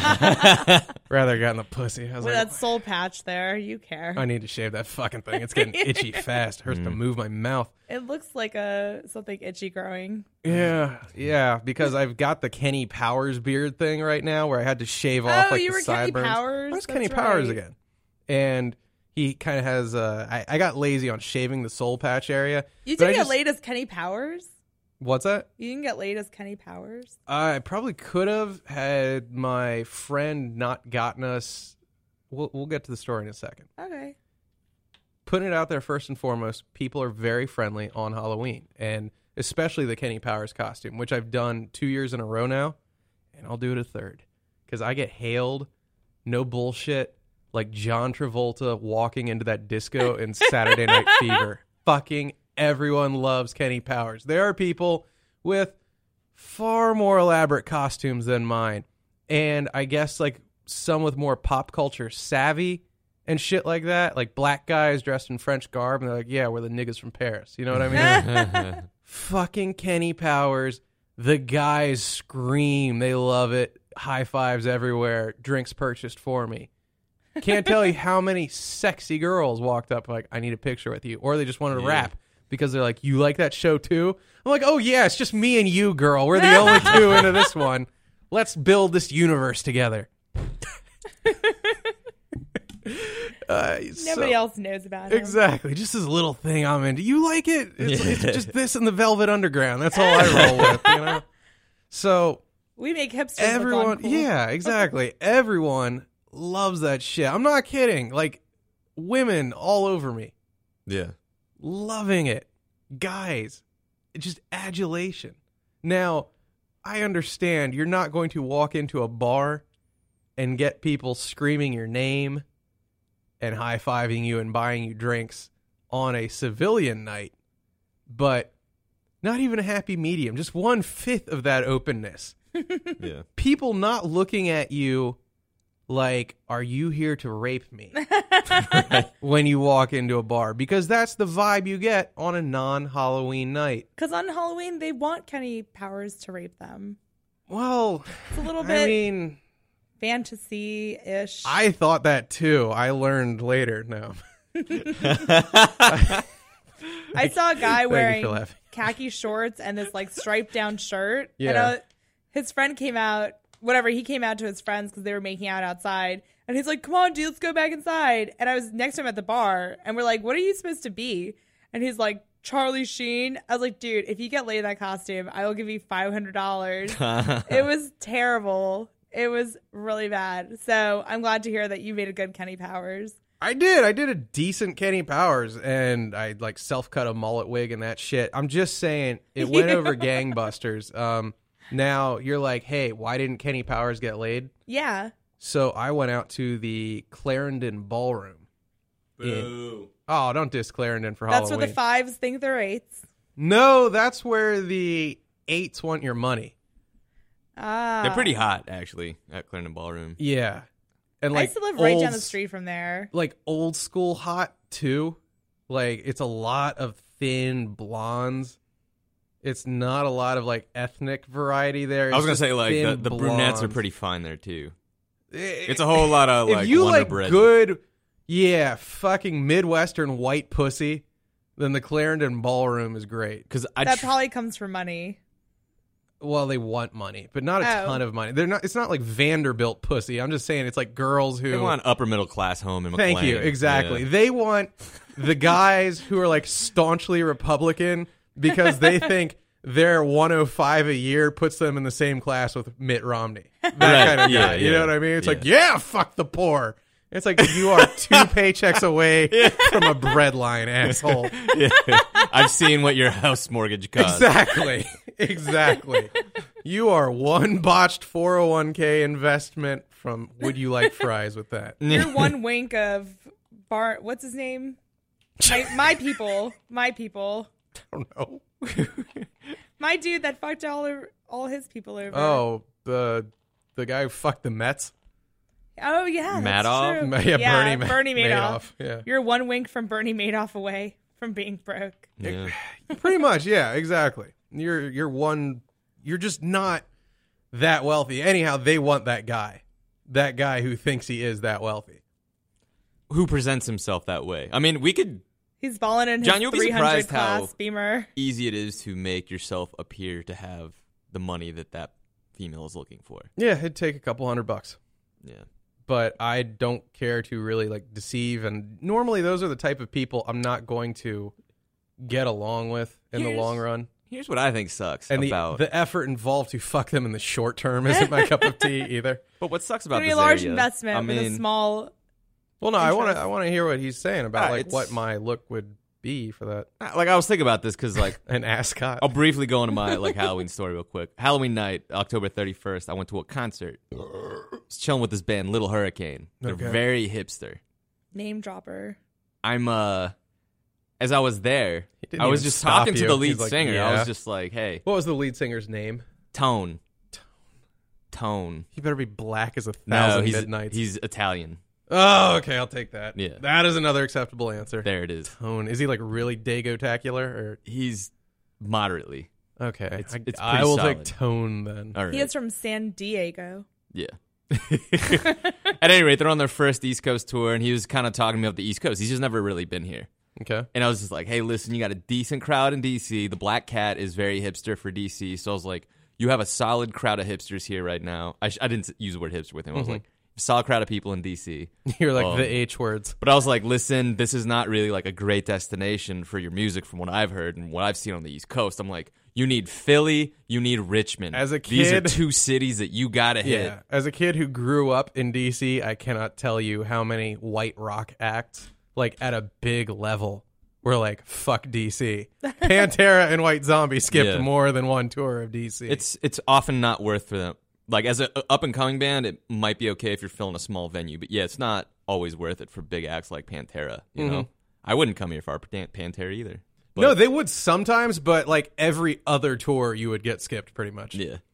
S2: rather got in the pussy. I was
S4: With
S2: like,
S4: that soul patch there, you care.
S2: I need to shave that fucking thing. It's getting itchy fast. It hurts to move my mouth.
S4: It looks like a something itchy growing.
S2: Yeah, yeah, because I've got the Kenny Powers beard thing right now where I had to shave off
S4: Oh,
S2: like
S4: you
S2: the
S4: were Kenny
S2: sideburns.
S4: Powers?
S2: Where's
S4: That's
S2: Kenny Powers
S4: right.
S2: again? And he kind of has, uh, I, I got lazy on shaving the soul patch area.
S4: You
S2: but I
S4: didn't get
S2: just-
S4: laid as Kenny Powers?
S2: What's that?
S4: You didn't get laid as Kenny Powers?
S2: I probably could have had my friend not gotten us. We'll, we'll get to the story in a second.
S4: Okay.
S2: Putting it out there first and foremost, people are very friendly on Halloween, and especially the Kenny Powers costume, which I've done two years in a row now, and I'll do it a third because I get hailed, no bullshit, like John Travolta walking into that disco in Saturday Night Fever. Fucking everyone loves Kenny Powers. There are people with far more elaborate costumes than mine, and I guess like some with more pop culture savvy and shit like that, like black guys dressed in French garb, and they're like, yeah, we're the niggas from Paris. You know what I mean? Fucking Kenny Powers. The guys scream. They love it. High fives everywhere. Drinks purchased for me. Can't tell you how many sexy girls walked up like, I need a picture with you. Or they just wanted to
S3: Yeah.
S2: rap because they're like, you like that show too? I'm like, oh yeah, it's just me and you, girl. We're the only two into this one. Let's build this universe together. Uh,
S4: Nobody
S2: so-
S4: else knows about him.
S2: Exactly. Just this little thing I'm into. You like it? It's, it's just this and the Velvet Underground. That's all I roll with, you know? So
S4: We make hipsters
S2: everyone,
S4: look uncool.
S2: yeah, exactly. Everyone loves that shit. I'm not kidding. Like, women all over me.
S3: Yeah.
S2: Loving it. Guys, it's just adulation. Now, I understand you're not going to walk into a bar and get people screaming your name and high-fiving you and buying you drinks on a civilian night, but not even a happy medium, just one-fifth of that openness
S3: Yeah.
S2: People not looking at you like, are you here to rape me? When you walk into a bar, because that's the vibe you get on a non-Halloween night.
S4: Because on Halloween, they want Kenny Powers to rape them.
S2: Well,
S4: It's a little
S2: I
S4: bit
S2: mean,
S4: fantasy-ish.
S2: I thought that too. I learned later. No.
S4: I saw a guy
S2: you
S4: wearing
S2: for laughing.
S4: khaki shorts and this like striped down shirt.
S2: Yeah.
S4: And uh, his friend came out, whatever, he came out to his friends because they were making out outside. And he's like, come on, dude, let's go back inside. And I was next to him at the bar. And we're like, what are you supposed to be? And he's like, Charlie Sheen. I was like, dude, if you get laid in that costume, I will give you five hundred dollars. It was terrible. It was really bad. So I'm glad to hear that you made a good Kenny Powers.
S2: I did. I did a decent Kenny Powers, and I like self-cut a mullet wig and that shit. I'm just saying it went over gangbusters. Um, now you're like, hey, why didn't Kenny Powers get laid?
S4: Yeah.
S2: So I went out to the Clarendon Ballroom.
S3: Boo.
S2: Oh, don't diss Clarendon for
S4: That's
S2: Halloween.
S4: where the fives think they're eights.
S2: No, that's where the eights want your money.
S4: Ah.
S3: They're pretty hot, actually, at Clarendon Ballroom.
S2: Yeah. And
S4: I
S2: like
S4: used to live right
S2: old
S4: down the
S2: s-
S4: street from there.
S2: Like old school hot too. Like it's a lot of thin blondes. It's not a lot of like ethnic variety there.
S3: I was
S2: It's
S3: going to
S2: just
S3: say, like,
S2: thin
S3: the, the brunettes are
S2: blondes.
S3: pretty fine there, too.
S2: It's
S3: It's a whole lot of, like,
S2: if you
S3: Wonder
S2: like
S3: Bread.
S2: good, yeah, fucking Midwestern white pussy, then the Clarendon Ballroom is great.
S3: Because I
S4: That
S3: tr-
S4: probably comes from money.
S2: Well, they want money, but not a
S4: Oh.
S2: ton of money. They're not. It's not like Vanderbilt pussy. I'm just saying it's like girls who
S3: they want upper middle class home in
S2: Thank
S3: McLean.
S2: you. Exactly.
S3: Yeah.
S2: They want the guys who are like staunchly Republican because they think their one oh five a year puts them in the same class with Mitt Romney. That
S3: Right.
S2: kind of
S3: Yeah,
S2: guy. You
S3: yeah.
S2: know what I mean? It's
S3: Yeah.
S2: like, yeah, fuck the poor. It's like you are two paychecks away from a breadline, asshole.
S3: Yeah. I've seen what your house mortgage costs.
S2: Exactly. Exactly. You are one botched four oh one k investment from Would You Like Fries with that?
S4: You're one wink of Bar. What's his name? My, my people. My people.
S2: I don't know.
S4: My dude that fucked all her, all his people over.
S2: Oh, the the guy who fucked the Mets.
S4: Oh yeah. That's
S3: Madoff?
S4: true.
S2: Yeah,
S4: yeah,
S2: Bernie, Ma-
S4: Bernie Madoff.
S2: Madoff. Yeah.
S4: You're one wink from Bernie Madoff away from being broke.
S3: Yeah.
S2: Pretty much, yeah, exactly. You're you're one you're just not that wealthy. Anyhow, they want that guy. That guy who thinks he is that wealthy.
S3: Who presents himself that way? I mean, we could
S4: He's balling in his
S3: John, you'll be
S4: three hundred
S3: surprised how-
S4: class Beamer.
S3: easy it is to make yourself appear to have the money that that female is looking for.
S2: Yeah, it'd take a couple hundred bucks.
S3: Yeah.
S2: But I don't care to really like deceive, and normally those are the type of people I'm not going to get along with in the
S3: Here's-
S2: long run.
S3: Here's what I think sucks
S2: And the
S3: about
S2: the effort involved to fuck them in the short term isn't my cup of tea either.
S3: But what sucks
S4: It's
S3: about
S4: gonna be
S3: this
S4: a large
S3: area,
S4: investment
S3: I
S4: with a
S3: mean,
S4: small.
S2: Well, no, I want to
S4: Interest.
S2: I want to hear what he's saying about
S3: Ah,
S2: like
S3: it's-
S2: what my look would be for that.
S3: like I was thinking about this because like
S2: An ascot.
S3: I'll briefly go into my like Halloween story real quick. Halloween night, October thirty-first, I went to a concert. Was chilling with this band, Little Hurricane. They're
S2: Okay.
S3: very hipster.
S4: Name dropper.
S3: I'm uh, as I was there,
S2: didn't
S3: I was
S2: even
S3: just
S2: stop
S3: talking to
S2: you.
S3: the lead
S2: He's like,
S3: singer. I
S2: yeah.
S3: was just like, "Hey,
S2: What was the lead singer's name?
S3: Tone, Tone."
S2: He better be black as a
S3: No,
S2: thousand
S3: he's
S2: midnights.
S3: he's Italian.
S2: Oh, okay, I'll take that.
S3: Yeah.
S2: That is another acceptable answer.
S3: There it is.
S2: Tone. Is he like really Dago-tacular or
S3: He's moderately.
S2: okay?
S3: It's-
S2: I,
S3: it's
S2: I
S3: pretty
S2: will
S3: solid.
S2: take Tone then.
S3: All right.
S4: He is from San Diego.
S3: Yeah. At any rate, they're on their first East Coast tour, and he was kind of talking to me about the East Coast. He's just never really been here.
S2: Okay.
S3: And I was just like, hey, listen, you got a decent crowd in D C. The Black Cat is very hipster for D C. So I was like, you have a solid crowd of hipsters here right now. I, sh- I didn't use the word hipster with him. I was like, solid crowd of people in D C.
S2: You're like
S3: Um,
S2: the H words.
S3: But I was like, listen, this is not really like a great destination for your music from what I've heard and what I've seen on the East Coast. I'm like, you need Philly, you need Richmond.
S2: As a
S3: These are
S2: kid-
S3: two cities that you got to hit.
S2: Yeah. As a kid who grew up in D C, I cannot tell you how many white rock acts, like at a big level, were like, fuck D C. Pantera and White Zombie skipped
S3: Yeah.
S2: more than one tour of D C.
S3: It's it's often not worth for them. Like as a up and coming band, it might be okay if you're filling a small venue, but yeah, it's not always worth it for big acts like Pantera. You know, I wouldn't come here for Pan- Pantera either. But,
S2: no, they would sometimes, but like every other tour, you would get skipped pretty much.
S3: yeah,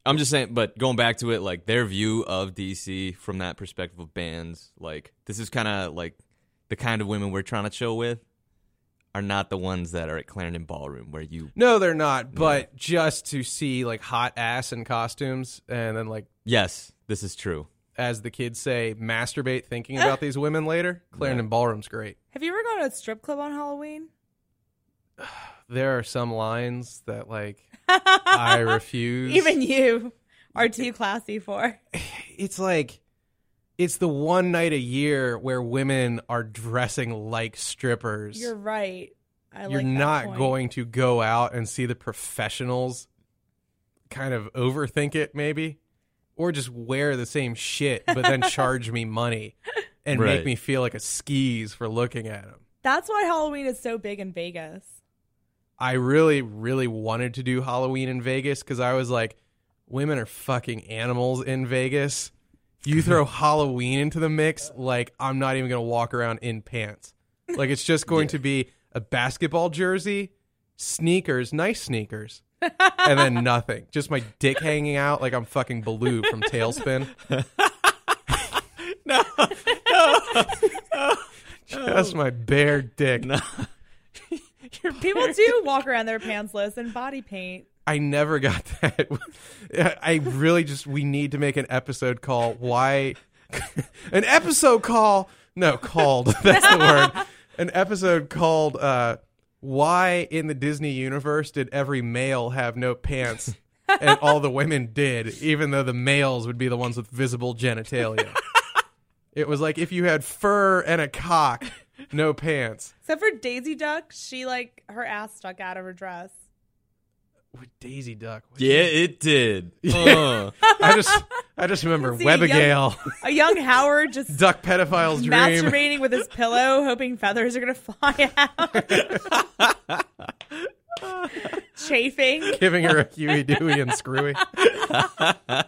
S3: I'm just saying, but going back to it, like their view of D C from that perspective of bands, like this is kind of like the kind of women we're trying to chill with are not the ones that are at Clarendon Ballroom where you.
S2: No, they're not. But just to see like hot ass in costumes and then like,
S3: Yes, this is true.
S2: as the kids say, masturbate thinking about these women later. Clarendon Ballroom's great.
S4: Have you ever gone to a strip club on Halloween?
S2: There are some lines that like I refuse.
S4: Even you are too classy for.
S2: It's like it's the one night a year where women are dressing like strippers.
S4: You're right. I
S2: You're
S4: like that
S2: not
S4: point.
S2: going to go out and see the professionals kind of overthink it maybe, or just wear the same shit but then charge me money and
S3: Right.
S2: make me feel like a skis for looking at them.
S4: That's why Halloween is so big in Vegas.
S2: I really, really wanted to do Halloween in Vegas because I was like, women are fucking animals in Vegas. You throw Halloween into the mix, like, I'm not even going to walk around in pants. Like, it's just going to be a basketball jersey, sneakers, nice sneakers, and then nothing. Just my dick hanging out like I'm fucking Baloo from Tailspin.
S3: No, no, no.
S2: Just my bare dick.
S3: No.
S4: People do walk around their pantsless and body paint.
S2: I never got that. I really just, we need to make an episode call. Why? An episode call. No, called. That's the word. An episode called uh, Why in the Disney Universe Did Every Male Have No Pants? And all the women did, even though the males would be the ones with visible genitalia. It was like if you had fur and a cock, no pants.
S4: Except for Daisy Duck, she like her ass stuck out of her dress.
S2: With Daisy Duck. What-
S3: Yeah, it did. Uh.
S2: I just, I just remember
S4: See,
S2: Webigail,
S4: A young Howard just
S2: Duck Pedophile's Dream.
S4: masturbating with his pillow, hoping feathers are gonna fly out. Chafing.
S2: Giving her a Huey, Dewey, and Screwy.
S3: Uh,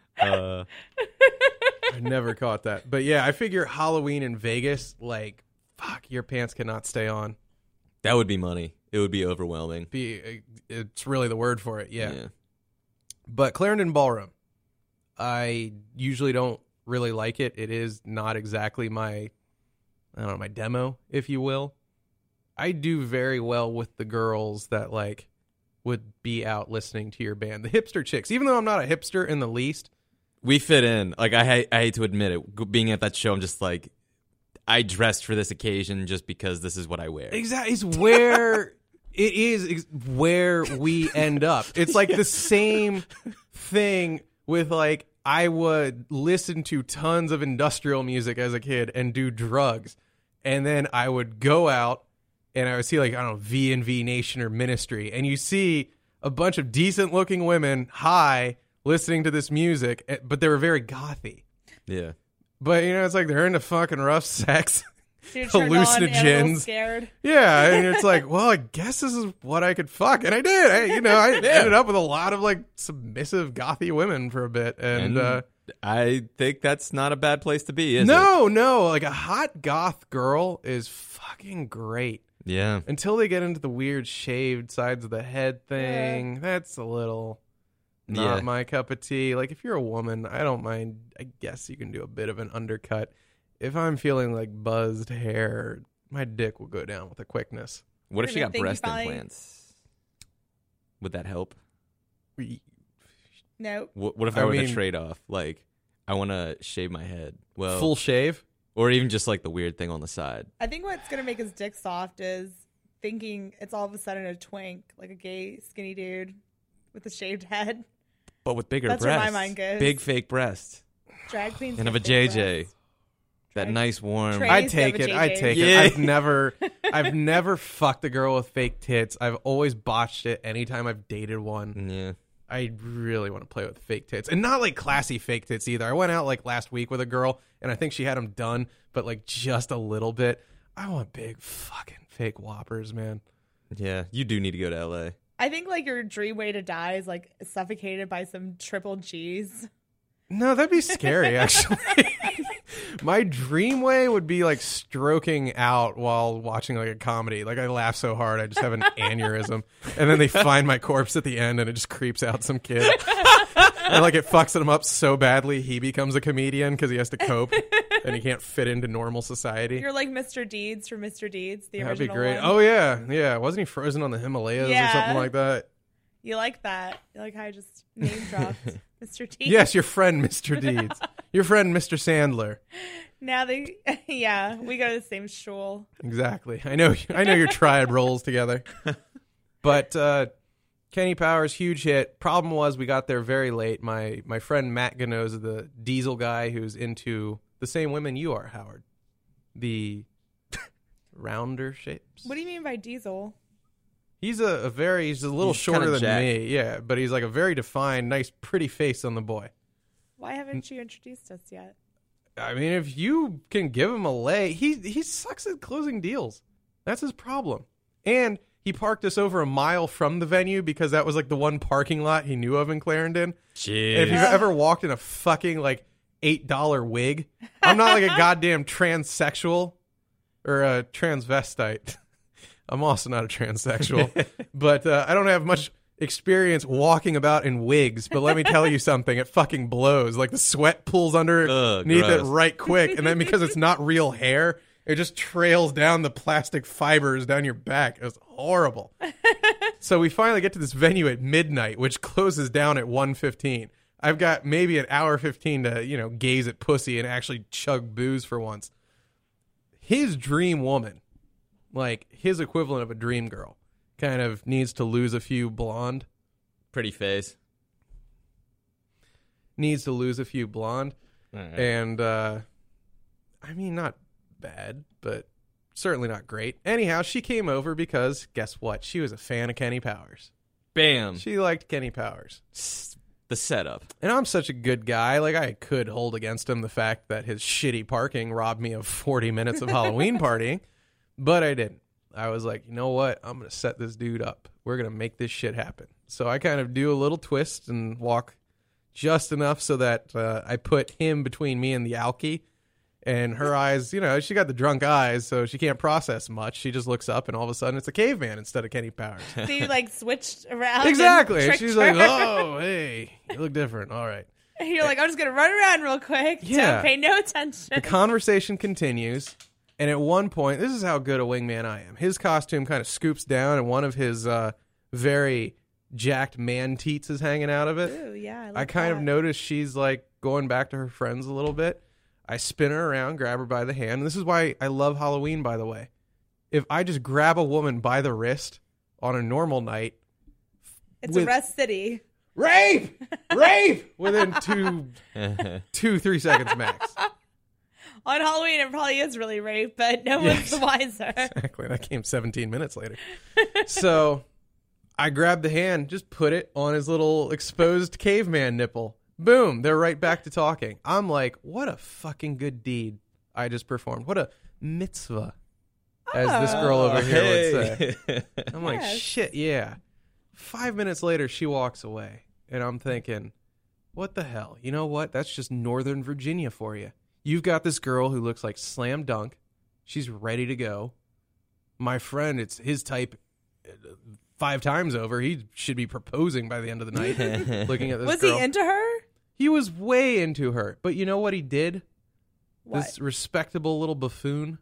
S2: I never caught that. But yeah, I figure Halloween in Vegas, like, fuck, your pants cannot stay on.
S3: that would be money. It would be overwhelming.
S2: Be, it's really the word for it, yeah.
S3: Yeah.
S2: But Clarendon Ballroom, I usually don't really like it. It is not exactly my, I don't know, my demo, if you will. I do very well with the girls that, like, would be out listening to your band. The hipster chicks, even though I'm not a hipster in the least.
S3: We fit in. Like I hate, I hate to admit it. G- Being at that show, I'm just like, I dressed for this occasion just because this is what I wear.
S2: Exactly. It's where it is ex- where we end up. It's like the same thing with like I would listen to tons of industrial music as a kid and do drugs. And then I would go out and I would see like, I don't know, V and V Nation or Ministry. And you see a bunch of decent looking women high listening to this music, eh, but they were very gothy.
S3: Yeah.
S2: But, you know, it's like they're into fucking rough sex.
S4: She turned on and a little
S2: Hallucinogens.
S4: scared.
S2: Yeah, and it's like, well, I guess this is what I could fuck, and I did. I, you know, I ended up with a lot of like submissive, gothy women for a bit, and,
S3: And
S2: uh,
S3: I think that's not a bad place to be, is it?
S2: no, no, like a hot goth girl is fucking great
S3: Yeah.
S2: until they get into the weird shaved sides of the head thing. That's a little not
S3: Yeah.
S2: my cup of tea. Like if you're a woman, I don't mind. I guess you can do a bit of an undercut. If I'm feeling like buzzed hair, my dick will go down with a quickness.
S3: What if she
S4: gonna
S3: got
S4: think you
S3: breast
S4: finally-
S3: implants? Would that help?
S4: Nope.
S3: What, what if
S2: I
S3: I were the
S2: mean-
S3: trade off? Like, I want to shave my head. Well,
S2: Full shave?
S3: or even just like the weird thing on the side.
S4: I think what's gonna make his dick soft is thinking it's all of a sudden a twink, like a gay skinny dude with a shaved head.
S3: But with bigger
S4: That's where
S3: breasts.
S4: my mind goes.
S3: Big fake breasts.
S4: Drag queens.
S3: And
S4: get
S3: of a
S4: big
S3: J J.
S4: breasts.
S3: That
S4: Trade-
S3: nice warm.
S4: trade-
S2: I
S4: Praise
S2: take
S4: of a
S2: it. I
S4: J J.
S2: take
S3: Yeah.
S2: it. I've never, I've never fucked a girl with fake tits. I've always botched it anytime I've dated one.
S3: Yeah.
S2: I really want to play with fake tits, and not like classy fake tits either. I went out like last week with a girl, and I think she had them done, but like just a little bit. I want big fucking fake whoppers, man.
S3: Yeah. You do need to go to L A.
S4: I think like your dream way to die is like suffocated by some triple G's.
S2: No, that'd be scary, actually. My dream way would be like stroking out while watching like a comedy. Like I laugh so hard, I just have an aneurysm. And then they find my corpse at the end and it just creeps out some kid. And like it fucks him up so badly, he becomes a comedian because he has to cope and he can't fit into normal society.
S4: You're like Mister Deeds from Mister Deeds, the
S2: That'd be
S4: original
S2: great.
S4: one.
S2: Oh yeah, yeah. Wasn't he frozen on the Himalayas
S4: Yeah.
S2: or something like that?
S4: You like that? You like how I just name dropped Mister Deeds?
S2: Yes, your friend Mister Deeds, your friend Mister Sandler.
S4: Now they, yeah, we go to the same shul.
S2: Exactly. I know. I know your triad rolls together. But uh, Kenny Powers, huge hit. Problem was we got there very late. My my friend Matt Ganoza, the diesel guy who's into the same women you are, Howard. The rounder shapes.
S4: What do you mean by diesel?
S2: He's a, a very, he's a little
S3: He's
S2: shorter
S3: kinda
S2: than
S3: jacked.
S2: me. Yeah, but he's like a very defined, nice, pretty face on the boy.
S4: Why haven't you introduced us yet?
S2: I mean, if you can give him a lay, he he sucks at closing deals. That's his problem. And he parked us over a mile from the venue because that was like the one parking lot he knew of in Clarendon.
S3: Jeez.
S2: And if you've ever walked in a fucking like eight dollar wig, I'm not like a goddamn transsexual or a transvestite. I'm also not a transsexual, but uh, I don't have much experience walking about in wigs. But let me tell you something, it fucking blows. Like the sweat pulls underneath it
S3: gross.
S2: right quick, and then because it's not real hair, it just trails down the plastic fibers down your back. It was horrible. So we finally get to this venue at midnight, which closes down at one fifteen. I've got maybe an hour fifteen to, you know, gaze at pussy and actually chug booze for once. His dream woman, like his equivalent of a dream girl, kind of needs to lose a few blonde.
S3: Pretty face.
S2: Needs to lose a few blonde.
S3: All right.
S2: And, uh, I mean, not bad, but certainly not great. Anyhow, she came over because, guess what? She was a fan of Kenny Powers.
S3: Bam.
S2: She liked Kenny Powers.
S3: The setup.
S2: And I'm such a good guy. Like, I could hold against him the fact that his shitty parking robbed me of forty minutes of Halloween partying, but I didn't. I was like, you know what? I'm going to set this dude up. We're going to make this shit happen. So I kind of do a little twist and walk just enough so that uh, I put him between me and the alky. And her eyes, you know, she got the drunk eyes, so she can't process much. She just looks up, and all of a sudden, it's a caveman instead of Kenny Powers.
S4: So you like switched around.
S2: Exactly.
S4: And
S2: And
S4: tricked
S2: she's
S4: her.
S2: like, oh, hey, you look different. All right.
S4: You're like, I'm just gonna run around real quick.
S2: Yeah.
S4: Don't pay no attention.
S2: The conversation continues, and at one point, this is how good a wingman I am. His costume kind of scoops down, and one of his uh, very jacked man teats is hanging out of it.
S4: Ooh, yeah. I, like
S2: I kind
S4: that.
S2: of notice she's like going back to her friends a little bit. I spin her around, grab her by the hand. And this is why I love Halloween, by the way. If I just grab a woman by the wrist on a normal night,
S4: It's
S2: with-
S4: Arrest City.
S2: rape, rape, within two, two, three seconds max.
S4: On Halloween, it probably is really rape, but no
S2: Yes.
S4: one's the wiser.
S2: Exactly. That came seventeen minutes later. So I grabbed the hand, just put it on his little exposed caveman nipple. Boom. They're right back to talking. I'm like, what a fucking good deed I just performed. What a mitzvah, as this girl over here would say.
S3: Hey.
S2: I'm like,
S4: Yes.
S2: shit, yeah. Five minutes later, she walks away. And I'm thinking, what the hell? You know what? That's just Northern Virginia for you. You've got this girl who looks like slam dunk. She's ready to go. My friend, it's his type uh, five times over. He should be proposing by the end of the night looking at this
S4: Was
S2: girl.
S4: he into her?
S2: He was way into her. But you know what he did?
S4: What?
S2: This respectable little buffoon.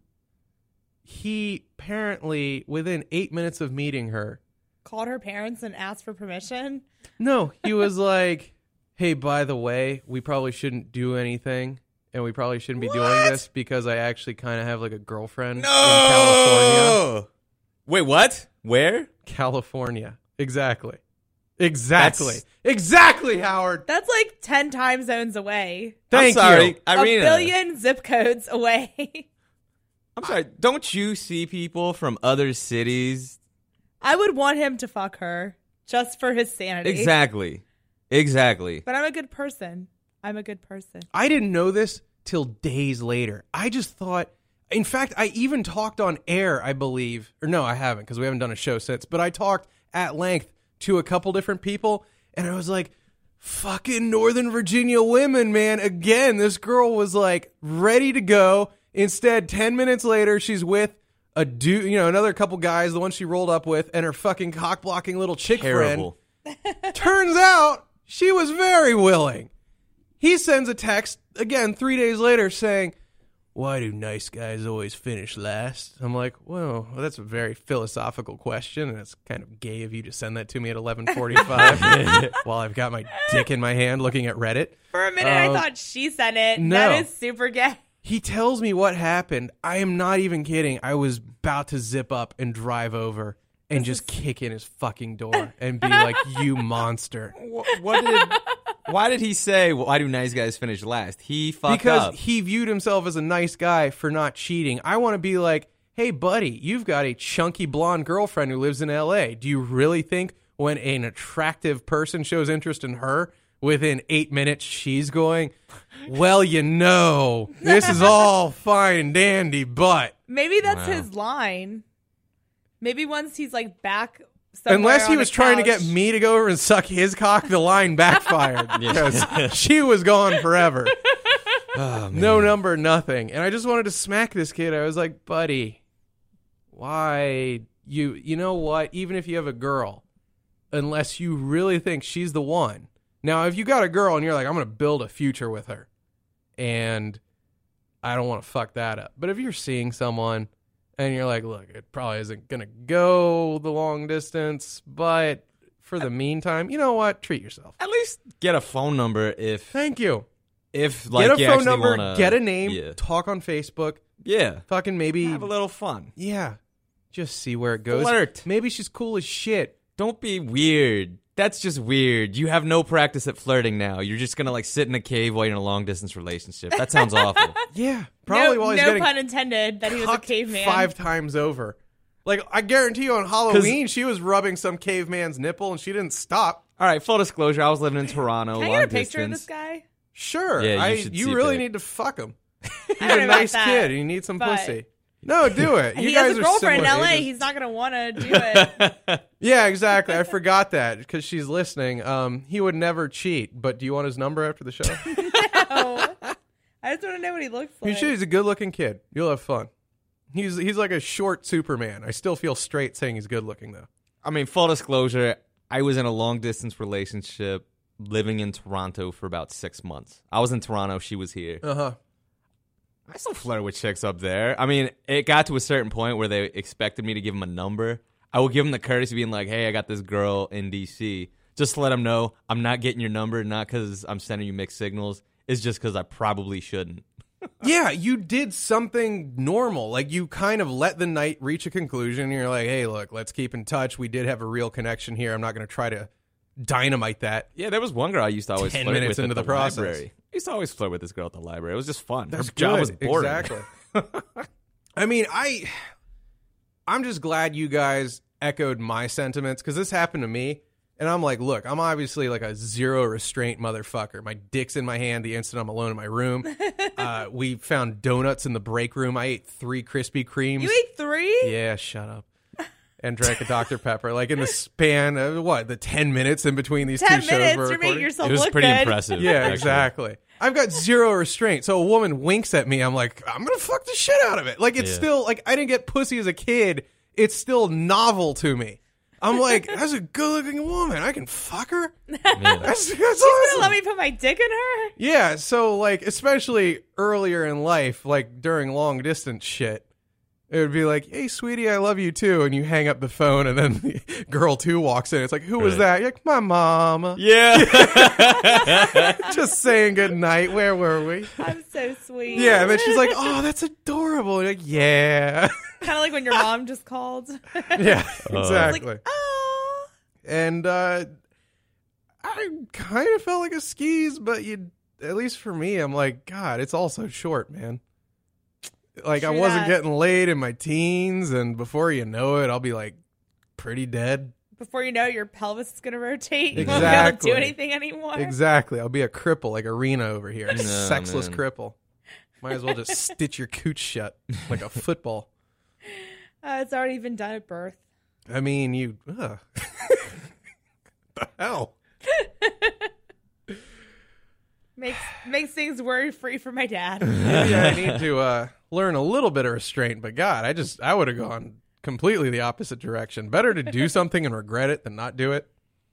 S2: He apparently, within eight minutes of meeting her,
S4: Called her parents and asked for permission?
S2: no, he was like, hey, by the way, we probably shouldn't do anything. And we probably shouldn't be doing
S3: What?
S2: this because I actually kind of have like a girlfriend in California.
S3: No. Wait, what? Where?
S2: California. Exactly. Exactly.
S3: That's-
S2: Exactly, Howard.
S4: That's like ten time zones away.
S2: Thank
S3: I'm sorry,
S2: you.
S3: Irina.
S4: A billion zip codes away.
S3: I'm sorry. Don't you see people from other cities?
S4: I would want him to fuck her just for his sanity.
S3: Exactly. Exactly.
S4: But I'm a good person. I'm a good person.
S2: I didn't know this till days later. I just thought, in fact, I even talked on air, I believe. Or no, I haven't because we haven't done a show since. But I talked at length to a couple different people. And I was like, fucking Northern Virginia women, man. Again, this girl was like ready to go. Instead, ten minutes later, she's with a dude, you know, another couple guys, the one she rolled up with, and her fucking cock blocking little chick
S3: Terrible.
S2: friend. Turns out She was very willing. He sends a text, again, three days later saying, why do nice guys always finish last? I'm like, well, well, that's a very philosophical question, and it's kind of gay of you to send that to me at eleven forty-five while I've got my dick in my hand looking at Reddit.
S4: For a minute,
S2: Um,
S4: I thought she sent it.
S2: no.
S4: That is super gay.
S2: He tells me what happened. I am not even kidding. I was about to zip up and drive over and just kick in his fucking door and be like, you monster.
S3: What, what did? Why did he say? Why do nice guys finish last? He fucked
S2: Because
S3: up.
S2: he viewed himself as a nice guy for not cheating. I want to be like, hey, buddy, you've got a chunky blonde girlfriend who lives in L A. Do you really think when an attractive person shows interest in her, within eight minutes she's going, well, you know, this is all fine and dandy, but...
S4: Maybe that's
S3: Wow.
S4: his line. Maybe once he's like back somewhere
S2: Unless he
S4: on a
S2: was trying to get
S4: couch-
S2: me to go over and suck his cock, the line backfired because she was gone forever.
S3: Oh, man.
S2: No number, nothing. And I just wanted to smack this kid. I was like, buddy, why you you know what? Even if you have a girl, unless you really think she's the one. Now, if you got a girl and you're like, I'm going to build a future with her, and I don't want to fuck that up. But if you're seeing someone and you're like, look, it probably isn't going to go the long distance, but for the meantime, you know what? Treat yourself.
S3: At least get a phone number if
S2: Thank you.
S3: if like
S2: Get a
S3: you
S2: phone
S3: actually
S2: number,
S3: wanna,
S2: get a name,
S3: Yeah.
S2: talk on Facebook,
S3: yeah.
S2: fucking maybe,
S3: Have a little fun.
S2: yeah, just see where it goes.
S3: Flirt.
S2: Maybe she's cool as shit.
S3: Don't be weird. That's just weird. You have no practice at flirting now. You're just gonna like sit in a cave while you're in a long distance relationship. That sounds awful.
S2: Yeah, probably
S4: no,
S2: while he's
S4: no
S2: getting
S4: pun intended that he was a
S2: cucked
S4: caveman.
S2: five times over. Like, I guarantee you on Halloween, she was rubbing some caveman's nipple and she didn't stop.
S3: All right, full disclosure. I was living in Toronto.
S4: Can I
S3: long
S4: get a picture of
S3: distance.
S4: this guy?
S2: Sure,
S3: Yeah, you
S2: I,
S3: should
S2: you
S3: see
S2: really
S3: pic.
S2: need to fuck him.
S4: I
S2: He's
S4: don't know
S2: a
S4: about
S2: nice
S4: that,
S2: kid. and He needs some
S4: but-
S2: pussy. No, do it. You
S4: he
S2: guys
S4: has a
S2: are
S4: girlfriend in
S2: similar
S4: L A.
S2: ages.
S4: He's not going to want to do it.
S2: Yeah, exactly. I forgot that because she's listening. Um, he would never cheat. But do you want his number after the show?
S4: No. I just want to know what he looks
S2: You
S4: like.
S2: should. He's a good-looking kid. You'll have fun. He's he's like a short Superman. I still feel straight saying he's good-looking though.
S3: I mean, full disclosure. I was in a long distance relationship, living in Toronto for about six months. I was in Toronto. She was here.
S2: Uh huh.
S3: I still flirt with chicks up there. I mean, it got to a certain point where they expected me to give them a number. I would give them the courtesy being like, hey, I got this girl in D C. Just to let them know I'm not getting your number, not because I'm sending you mixed signals. It's just because I probably shouldn't.
S2: Yeah, you did something normal. Like, you kind of let the night reach a conclusion. And you're like, hey, look, let's keep in touch. We did have a real connection here. I'm not going to try to dynamite that.
S3: Yeah, there was one girl I used to always
S2: Ten
S3: flirt
S2: minutes
S3: with
S2: into
S3: at
S2: the
S3: the,
S2: process.
S3: library. I used to always flirt with this girl at the library. It was just fun.
S2: That's
S3: Her job
S2: good.
S3: was boring.
S2: Exactly. I mean, I, I'm just glad you guys echoed my sentiments because this happened to me. And I'm like, look, I'm obviously like a zero restraint motherfucker. My dick's in my hand the instant I'm alone in my room. uh, we found donuts in the break room. I ate three Krispy Kremes.
S4: You ate three?
S2: Yeah, shut up. And drank a Doctor Pepper. Like in the span of what, the ten minutes in between these
S4: Ten
S2: two shows
S4: minutes.
S2: we're
S4: You're making
S2: recording?
S4: yourself
S3: It was
S4: look
S3: pretty
S4: good.
S3: impressive.
S2: Yeah,
S3: actually.
S2: exactly. I've got zero restraint. So a woman winks at me, I'm like, I'm gonna fuck the shit out of it. Like it's
S3: Yeah.
S2: still like I didn't get pussy as a kid. It's still novel to me. I'm like, that's a good looking woman. I can fuck her.
S3: Yeah.
S2: That's, that's
S4: She's gonna
S2: awesome.
S4: let me put my dick in her?
S2: Yeah, so like especially earlier in life, like during long distance shit, it would be like, hey sweetie, I love you too, and you hang up the phone and then girl two walks in. It's like, who was
S3: Right.
S2: that? You're like, my mama.
S3: Yeah.
S2: Just saying good night. Where were we?
S4: I'm so sweet.
S2: Yeah, and then she's like, oh, that's adorable. You're like, yeah.
S4: Kind of like when your mom just called.
S2: Yeah,
S3: Uh,
S2: exactly.
S4: Like, oh.
S2: And uh, I kind of felt like a skis, but you, at least for me, I'm like, God, it's all so short, man. Like, I
S4: True
S2: wasn't
S4: that.
S2: getting laid in my teens, and before you know it, I'll be like pretty dead.
S4: Before you know it, your pelvis is going to rotate. You won't
S2: Exactly.
S4: be able to do anything anymore.
S2: Exactly. I'll be a cripple, like Arena over here.
S3: No,
S2: Sexless
S3: man.
S2: cripple. Might as well just stitch your cooch shut like a football.
S4: Uh, it's already been done at birth.
S2: I mean, you. Ugh. The hell?
S4: Makes makes things worry free for my dad.
S2: Maybe I need to uh, learn a little bit of restraint, but God, I just I would have gone completely the opposite direction. Better to do something and regret it than not do it.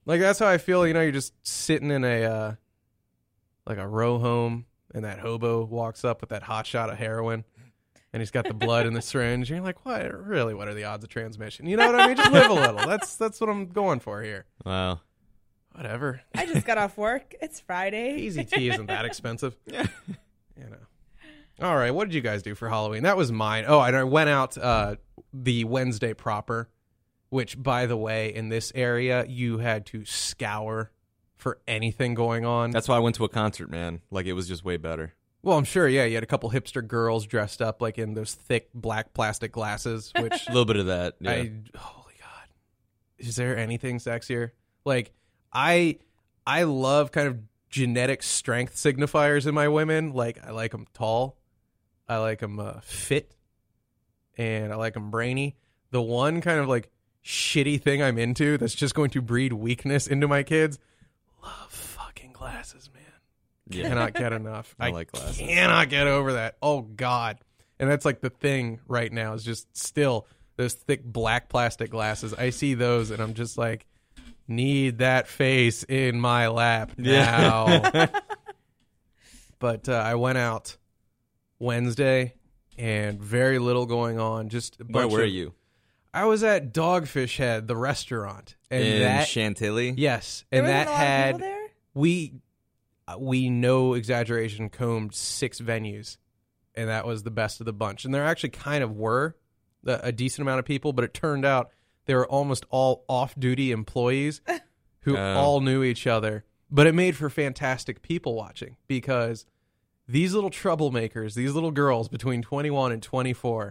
S2: Like, that's how I feel. You know, you're just sitting in a, uh, like a row home, and that hobo walks up with that hot shot of heroin, and he's got the blood in the syringe. And you're like, what? Really, what are the odds of transmission? You know what I mean? Just live a little. That's that's what I'm going for here.
S3: Wow.
S2: Whatever.
S4: I just got off work. It's Friday.
S2: Easy tea isn't that expensive. You know. All right, what did you guys do for Halloween? That was mine. Oh, and I went out uh, the Wednesday proper, which, by the way, in this area, you had to scour for anything going on.
S3: That's why I went to a concert, man. Like, it was just way better.
S2: Well, I'm sure, yeah. You had a couple hipster girls dressed up like in those thick black plastic glasses, which
S3: A little bit of that. Yeah.
S2: I, holy God. Is there anything sexier? Like, I I love kind of genetic strength signifiers in my women. Like, I like them tall. I like them uh, fit. And I like them brainy. The one kind of like shitty thing I'm into that's just going to breed weakness into my kids, love fucking glasses, man.
S3: Yeah.
S2: Cannot get enough.
S3: I like glasses.
S2: Cannot get over that. Oh, God. And that's like the thing right now is just still those thick black plastic glasses. I see those and I'm just like, need that face in my lap now.
S3: Yeah.
S2: But uh, I went out Wednesday and very little going on. Just a
S3: Where
S2: bunch
S3: were
S2: of-
S3: you?
S2: I was at Dogfish Head, the restaurant. And
S3: In
S2: that,
S3: Chantilly?
S2: yes.
S4: There
S2: And
S4: wasn't
S2: that
S4: a lot of
S2: had,
S4: people there?
S2: we, uh, we, no exaggeration, combed six venues. And that was the best of the bunch. And there actually kind of were a, a decent amount of people, but it turned out they were almost all off-duty employees who
S3: Oh.
S2: all knew each other. But it made for fantastic people watching because these little troublemakers, these little girls between twenty-one and twenty-four,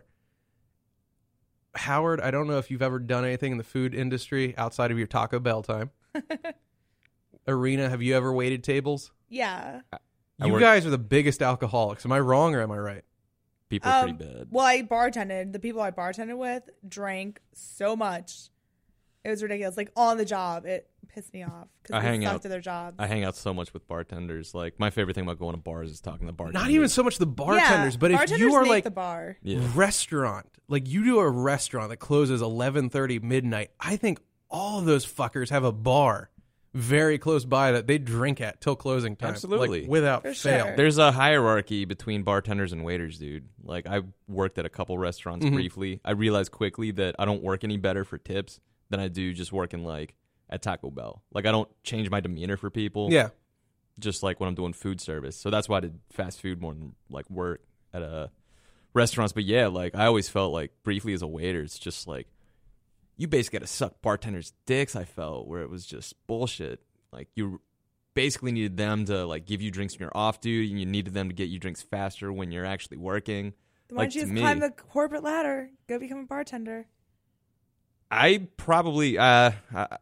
S2: Howard, I don't know if you've ever done anything in the food industry outside of your Taco Bell time. Arena, have you ever waited tables?
S4: Yeah.
S3: I
S2: You
S3: work-
S2: guys are the biggest alcoholics. Am I wrong or am I right?
S3: People are
S4: Um,
S3: pretty bad.
S4: Well, I bartended. The people I bartended with drank so much. It was ridiculous. Like, on the job, it pissed me off
S3: I
S4: because they
S3: hang
S4: stuck
S3: out-
S4: to their jobs.
S3: I hang out so much with bartenders. Like, my favorite thing about going to bars is talking to bartenders.
S2: Not even so much the bartenders,
S4: yeah,
S2: but if
S4: bartenders
S2: you are
S4: make
S2: like
S4: the bar.
S3: Yeah.
S2: restaurant, like you do a restaurant that closes eleven thirty midnight, I think all of those fuckers have a bar very close by that they drink at till closing time.
S3: Absolutely.
S2: Like, without
S4: For
S2: fail.
S4: sure.
S3: There's a hierarchy between bartenders and waiters, dude. Like, I worked at a couple restaurants
S2: Mhm.
S3: briefly. I realized quickly that I don't work any better for tips than I do just working, like, at Taco Bell. Like, I don't change my demeanor for people.
S2: Yeah.
S3: Just like when I'm doing food service. So that's why I did fast food more than, like, work at uh, restaurants. But, yeah, like, I always felt like, briefly as a waiter, it's just like, you basically got to suck bartenders' dicks, I felt, where it was just bullshit. Like, you basically needed them to, like, give you drinks when you're off duty, and you needed them to get you drinks faster when you're actually working.
S4: Why
S3: Like,
S4: don't you
S3: to
S4: just
S3: me,
S4: climb the corporate ladder? Go become a bartender.
S3: I probably, uh, I,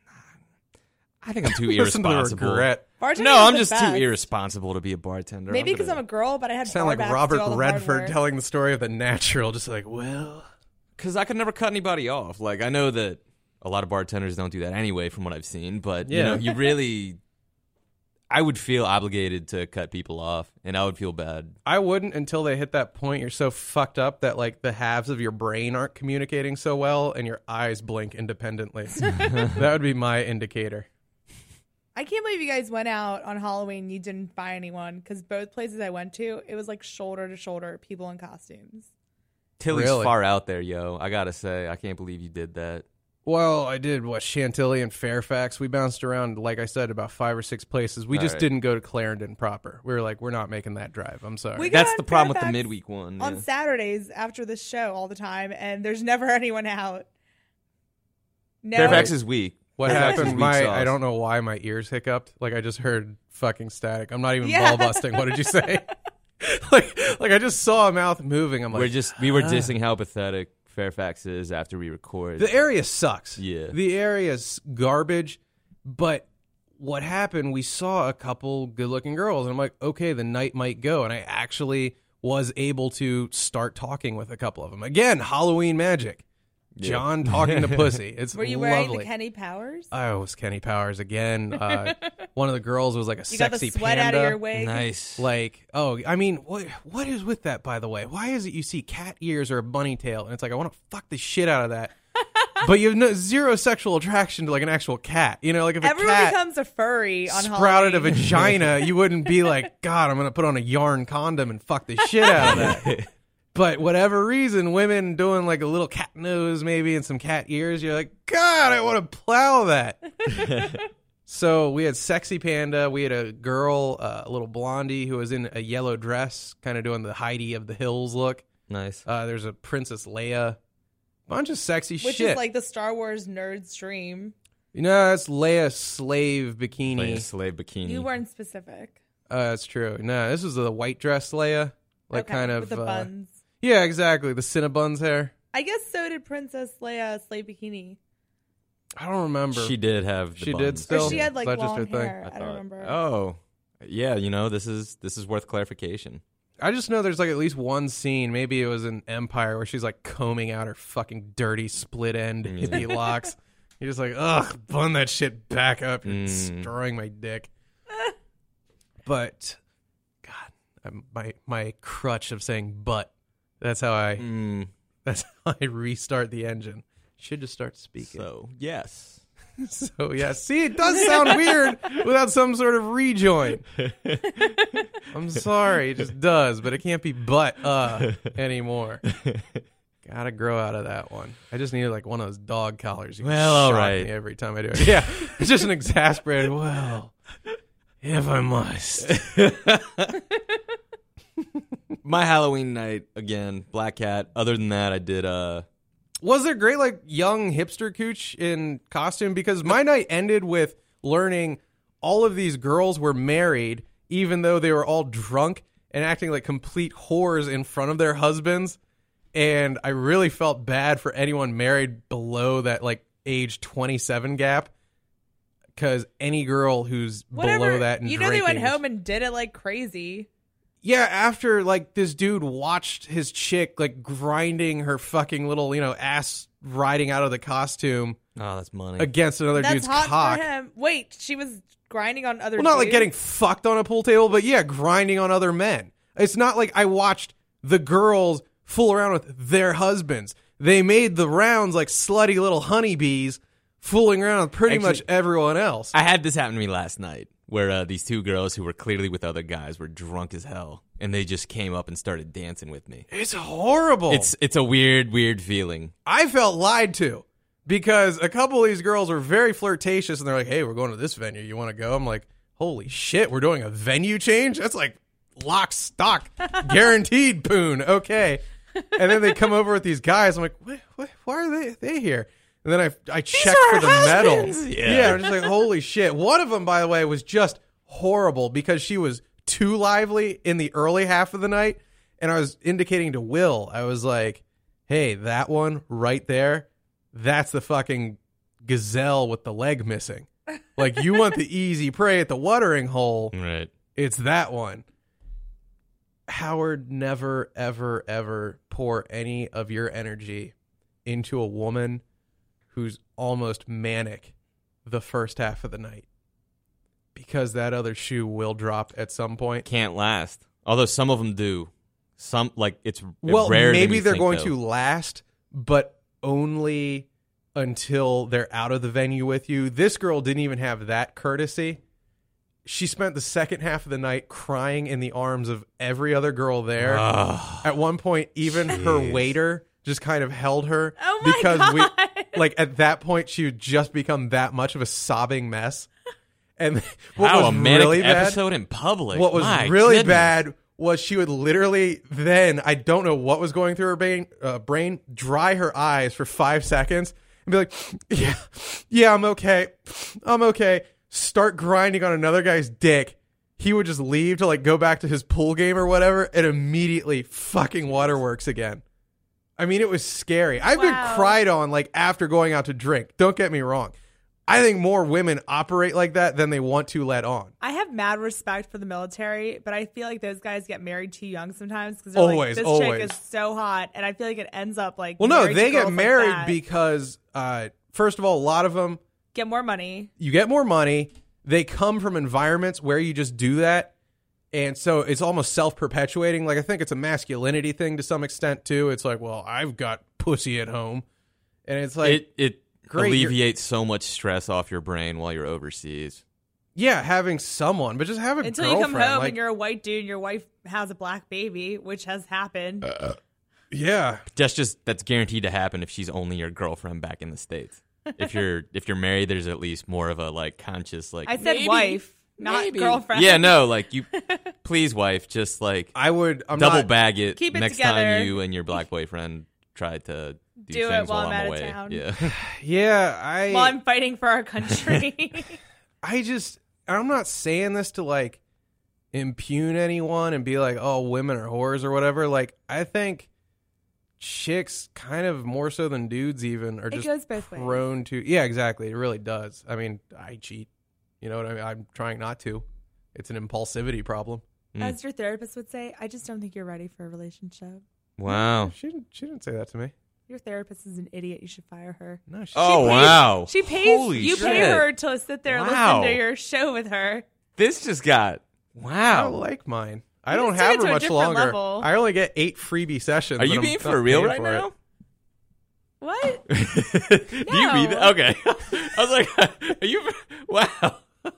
S3: I think I'm too
S2: Listen to the
S3: irresponsible.
S2: regret.
S4: Bartending
S3: No,
S4: is
S3: I'm
S4: the
S3: just
S4: best.
S3: too irresponsible to be a bartender.
S4: Maybe because I'm,
S3: gonna-
S4: a girl, but I had
S2: Sound
S4: bar
S2: like
S4: backs do
S2: Robert
S4: all the hard
S2: Redford
S4: work.
S2: telling the story of the Natural, just like, well,
S3: Because I could never cut anybody off. Like, I know that a lot of bartenders don't do that anyway from what I've seen. But, you
S2: Yeah.
S3: know, you really... I would feel obligated to cut people off, and I would feel bad.
S2: I wouldn't until they hit that point. You're so fucked up that like the halves of your brain aren't communicating so well, and your eyes blink independently. That would be my indicator.
S4: I can't believe you guys went out on Halloween and you didn't find anyone because both places I went to, it was like shoulder to shoulder people in costumes.
S3: Tilly's
S2: Really?
S3: far out there, yo. I gotta say, I can't believe you did that.
S2: Well, I did what Chantilly and Fairfax. We bounced around, like I said, about five or six places. We
S3: All
S2: just
S3: right.
S2: didn't go to Clarendon proper. We were like, we're not making that drive. I'm sorry.
S4: We go
S3: That's
S4: on
S3: the problem with the
S4: Fairfax
S3: midweek one.
S4: on
S3: yeah.
S4: Saturdays after the show all the time, and there's never anyone out. No,
S3: Fairfax is weak.
S2: What
S3: Fairfax is
S2: happened?
S3: weak
S2: My
S3: sauce.
S2: I don't know why my ears hiccuped. Like I just heard fucking static. I'm not even
S4: Yeah.
S2: ball busting. What did you say? like like I just saw a mouth moving. I'm like,
S3: We're just we were
S2: ah.
S3: dissing how pathetic Fairfax is after we record.
S2: The area sucks.
S3: Yeah.
S2: The area's garbage. But what happened, we saw a couple good-looking girls, and I'm like, okay, the night might go. And I actually was able to start talking with a couple of them. Again, Halloween magic.
S3: Yeah.
S2: John talking to pussy. It's
S4: Were you wearing
S2: lovely.
S4: the Kenny Powers?
S2: I was Kenny Powers again. Uh, one of the girls was like a
S4: you got the
S2: sexy
S4: sweat
S2: panda.
S4: out of your wig.
S3: Nice.
S2: Like, oh, I mean, what what is with that, by the way? Why is it you see cat ears or a bunny tail, and it's like, I want to fuck the shit out of that, but you have no, zero sexual attraction to like an actual cat. You know, like if
S4: Everyone
S2: a cat
S4: becomes a furry on
S2: sprouted
S4: Halloween.
S2: a vagina, you wouldn't be like, God, I'm going to put on a yarn condom and fuck the shit out of that. But whatever reason, women doing like a little cat nose maybe and some cat ears, you're like, God, I want to plow that. So we had Sexy Panda. We had a girl, uh, a little blondie who was in a yellow dress, kind of doing the Heidi of the Hills look.
S3: Nice.
S2: Uh, there's a Princess Leia. Bunch of sexy
S4: Which
S2: shit.
S4: is like the Star Wars nerd's dream.
S2: You know, that's Leia slave bikini.
S3: Leia slave bikini.
S4: You weren't specific.
S2: Uh, that's true. No, this was the white dress Leia. Like
S4: Okay,
S2: kind of.
S4: with the
S2: uh,
S4: buns.
S2: Yeah, exactly. The Cinnabons hair.
S4: I guess so did Princess Leia slave bikini.
S2: I don't remember.
S3: She did have. The
S2: She
S3: buns.
S2: did still?
S4: Or she had like
S2: Is that just
S4: long
S2: her thing?
S4: hair. I,
S3: thought-
S4: don't remember.
S3: Oh, yeah. You know, this is this is worth clarification.
S2: I just know there's like at least one scene, maybe it was in Empire, where she's like combing out her fucking dirty split end
S3: Yeah.
S2: hippie locks. You're just like, ugh, bun that shit back up. You're
S3: Mm.
S2: destroying my dick. But, God, I'm, my my crutch of saying but. That's how I.
S3: Mm,
S2: That's how I restart the engine. Should just start speaking.
S3: so yes.
S2: So yeah, see, it does sound weird without some sort of rejoin. I'm sorry, it just does, but it can't be but uh anymore. Gotta grow out of that one. I just needed like one of those dog collars. You can
S3: Well, all
S2: shock
S3: right.
S2: me every time I do it. Yeah, it's just an exasperated. Well, if I must.
S3: My Halloween night again, Black Cat. Other than that, I did uh
S2: Was there great like young hipster cooch in costume? Because my night ended with learning all of these girls were married, even though they were all drunk and acting like complete whores in front of their husbands. And I really felt bad for anyone married below that like age twenty-seven gap. Because any girl who's
S4: Whatever.
S2: below that and
S4: you know they went
S2: drinking is-
S4: home and did it like crazy.
S2: Yeah, after like this dude watched his chick like grinding her fucking little, you know, ass riding out of the costume
S3: oh, that's money.
S2: against another
S4: That's
S2: dude's
S4: hot
S2: cock.
S4: for him. Wait, she was grinding on other
S2: Well, not like
S4: dudes?
S2: getting fucked on a pool table, but yeah, grinding on other men. It's not like I watched the girls fool around with their husbands. They made the rounds like slutty little honeybees fooling around with pretty
S3: Actually-
S2: much everyone else.
S3: I had this happen to me last night, where uh, these two girls who were clearly with other guys were drunk as hell, and they just came up and started dancing with me.
S2: It's horrible.
S3: It's it's a weird, weird feeling.
S2: I felt lied to because a couple of these girls were very flirtatious and they're like, hey, we're going to this venue. You want to go? I'm like, holy shit, we're doing a venue change? That's like lock, stock, guaranteed poon. Okay. And then they come over with these guys. I'm like, what, what, why are they, they here? And then I I checked for the medal.
S3: Yeah.
S2: yeah, I'm just like, holy shit. One of them, by the way, was just horrible because she was too lively in the early half of the night. And I was indicating to Will, I was like, hey, that one right there, that's the fucking gazelle with the leg missing. Like, you want the easy prey at the watering hole.
S3: Right.
S2: It's that one. Howard, never, ever, ever pour any of your energy into a woman who's almost manic the first half of the night. Because that other shoe will drop at some point.
S3: Can't last. Although some of them do. Some like it's
S2: Well,
S3: rare.
S2: maybe they're going to last, but only until they're out of the venue with you. This girl didn't even have that courtesy. She spent the second half of the night crying in the arms of every other girl there. At one point, even her waiter just kind of held her
S4: Oh my
S2: because
S4: God.
S2: we like at that point she had just become that much of a sobbing mess. And what
S3: Wow,
S2: was
S3: a manic
S2: really bad,
S3: episode in public.
S2: what was
S3: My
S2: really
S3: goodness.
S2: bad was she would literally then, I don't know what was going through her brain, uh, brain, dry her eyes for five seconds and be like, yeah, yeah, I'm okay. I'm okay. Start grinding on another guy's dick. He would just leave to like go back to his pool game or whatever and immediately fucking waterworks again. I mean, it was scary. I've
S4: Wow.
S2: been cried on like after going out to drink. Don't get me wrong. I think more women operate like that than they want to let on.
S4: I have mad respect for the military, but I feel like those guys get married too young sometimes because
S2: Always,
S4: like, this
S2: always.
S4: chick is so hot, and I feel like it ends up like
S2: Well, no,
S4: married to
S2: they get
S4: girls like
S2: married
S4: that.
S2: because, uh, first of all, a lot of them,
S4: get more money.
S2: you get more money. They come from environments where you just do that. And so it's almost self-perpetuating. Like, I think it's a masculinity thing to some extent, too. It's like, well, I've got pussy at home. And it's like
S3: it it
S2: great,
S3: alleviates so much stress off your brain while you're overseas.
S2: yeah, having someone, but just have a
S4: Until you
S2: girlfriend.
S4: come home
S2: like,
S4: and you're a white dude and your wife has a black baby, which has happened.
S2: Uh, yeah,
S3: That's just that's guaranteed to happen if she's only your girlfriend back in the States. If you're if you're married, there's at least more of a like conscious like
S4: I said
S3: maybe,
S4: wife, not
S3: maybe.
S4: girlfriend.
S3: Yeah, no, like you please wife, just like
S2: I would. I'm
S3: double
S2: not,
S3: bag it
S4: Keep it
S3: next
S4: together.
S3: time you and your black boyfriend try to do,
S4: Do it
S3: things
S4: while
S3: while
S4: I'm
S3: I'm
S4: out of
S3: away.
S4: town.
S3: Yeah.
S2: Yeah, I.
S4: While I'm fighting for our country.
S2: I just. I'm not saying this to like impugn anyone and be like, oh, women are whores or whatever. Like, I think chicks kind of more so than dudes even are
S4: It
S2: just
S4: goes both ways.
S2: prone to. Yeah, exactly. It really does. I mean, I cheat. You know what I mean? I'm trying not to. It's an impulsivity problem.
S3: Mm.
S4: As your therapist would say, I just don't think you're ready for a relationship.
S3: Wow.
S2: She didn't. She didn't say that to me.
S4: Your therapist is an idiot. You should fire her.
S2: No. She,
S3: Oh
S4: pays-
S3: wow.
S4: She pays
S3: Holy
S4: you
S3: shit.
S4: pay her to sit there and
S3: Wow.
S4: listen to your show with her.
S3: This just got
S2: I
S3: wow.
S2: don't like mine. I
S4: You
S2: don't
S4: just took
S2: have
S4: it
S2: her
S4: to a
S2: much
S4: different
S2: longer.
S4: level.
S2: I only get eight freebie sessions.
S3: Are you
S2: and I'm
S3: being
S2: not
S3: for real
S2: paying
S3: right
S2: for it.
S3: now?
S4: What?
S3: Do you mean that? Okay. I was like, are you? Wow.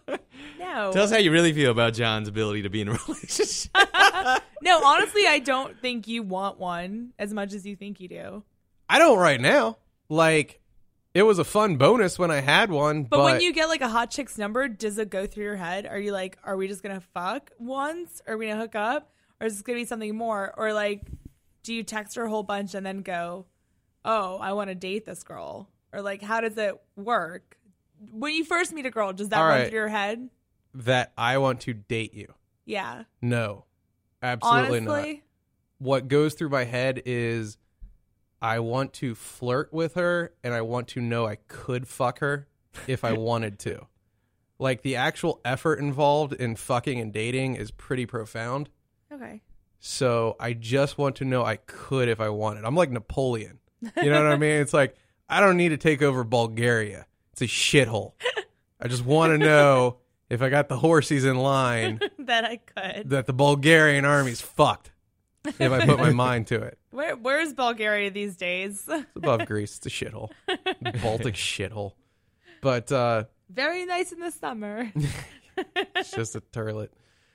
S4: No.
S3: Tell us how you really feel about John's ability to be in a relationship.
S4: No, honestly, I don't think you want one as much as you think you do.
S2: I don't right now. Like, it was a fun bonus when I had one, but,
S4: But, when you get like a hot chick's number, does it go through your head? Are you like, are we just gonna fuck once? Are we gonna hook up? Or is this gonna be something more? Or like, do you text her a whole bunch and then go, oh, I want to date this girl? Or like, how does it work? When you first meet a girl, does that
S2: All
S4: run
S2: right.
S4: through your head?
S2: that I want to date you.
S4: Yeah.
S2: No, absolutely not.
S4: Honestly,
S2: What goes through my head is I want to flirt with her and I want to know I could fuck her if I wanted to. Like, the actual effort involved in fucking and dating is pretty profound.
S4: okay.
S2: So I just want to know I could if I wanted. I'm like Napoleon. You know what I mean? It's like, I don't need to take over Bulgaria. It's a shithole. I just want to know if I got the horses in line
S4: That I could.
S2: that the Bulgarian army's fucked if I put my mind to it.
S4: Where Where's Bulgaria these days?
S2: It's above Greece. It's a shithole. Baltic shithole. But uh,
S4: Very nice in the summer.
S2: it's just a turlet.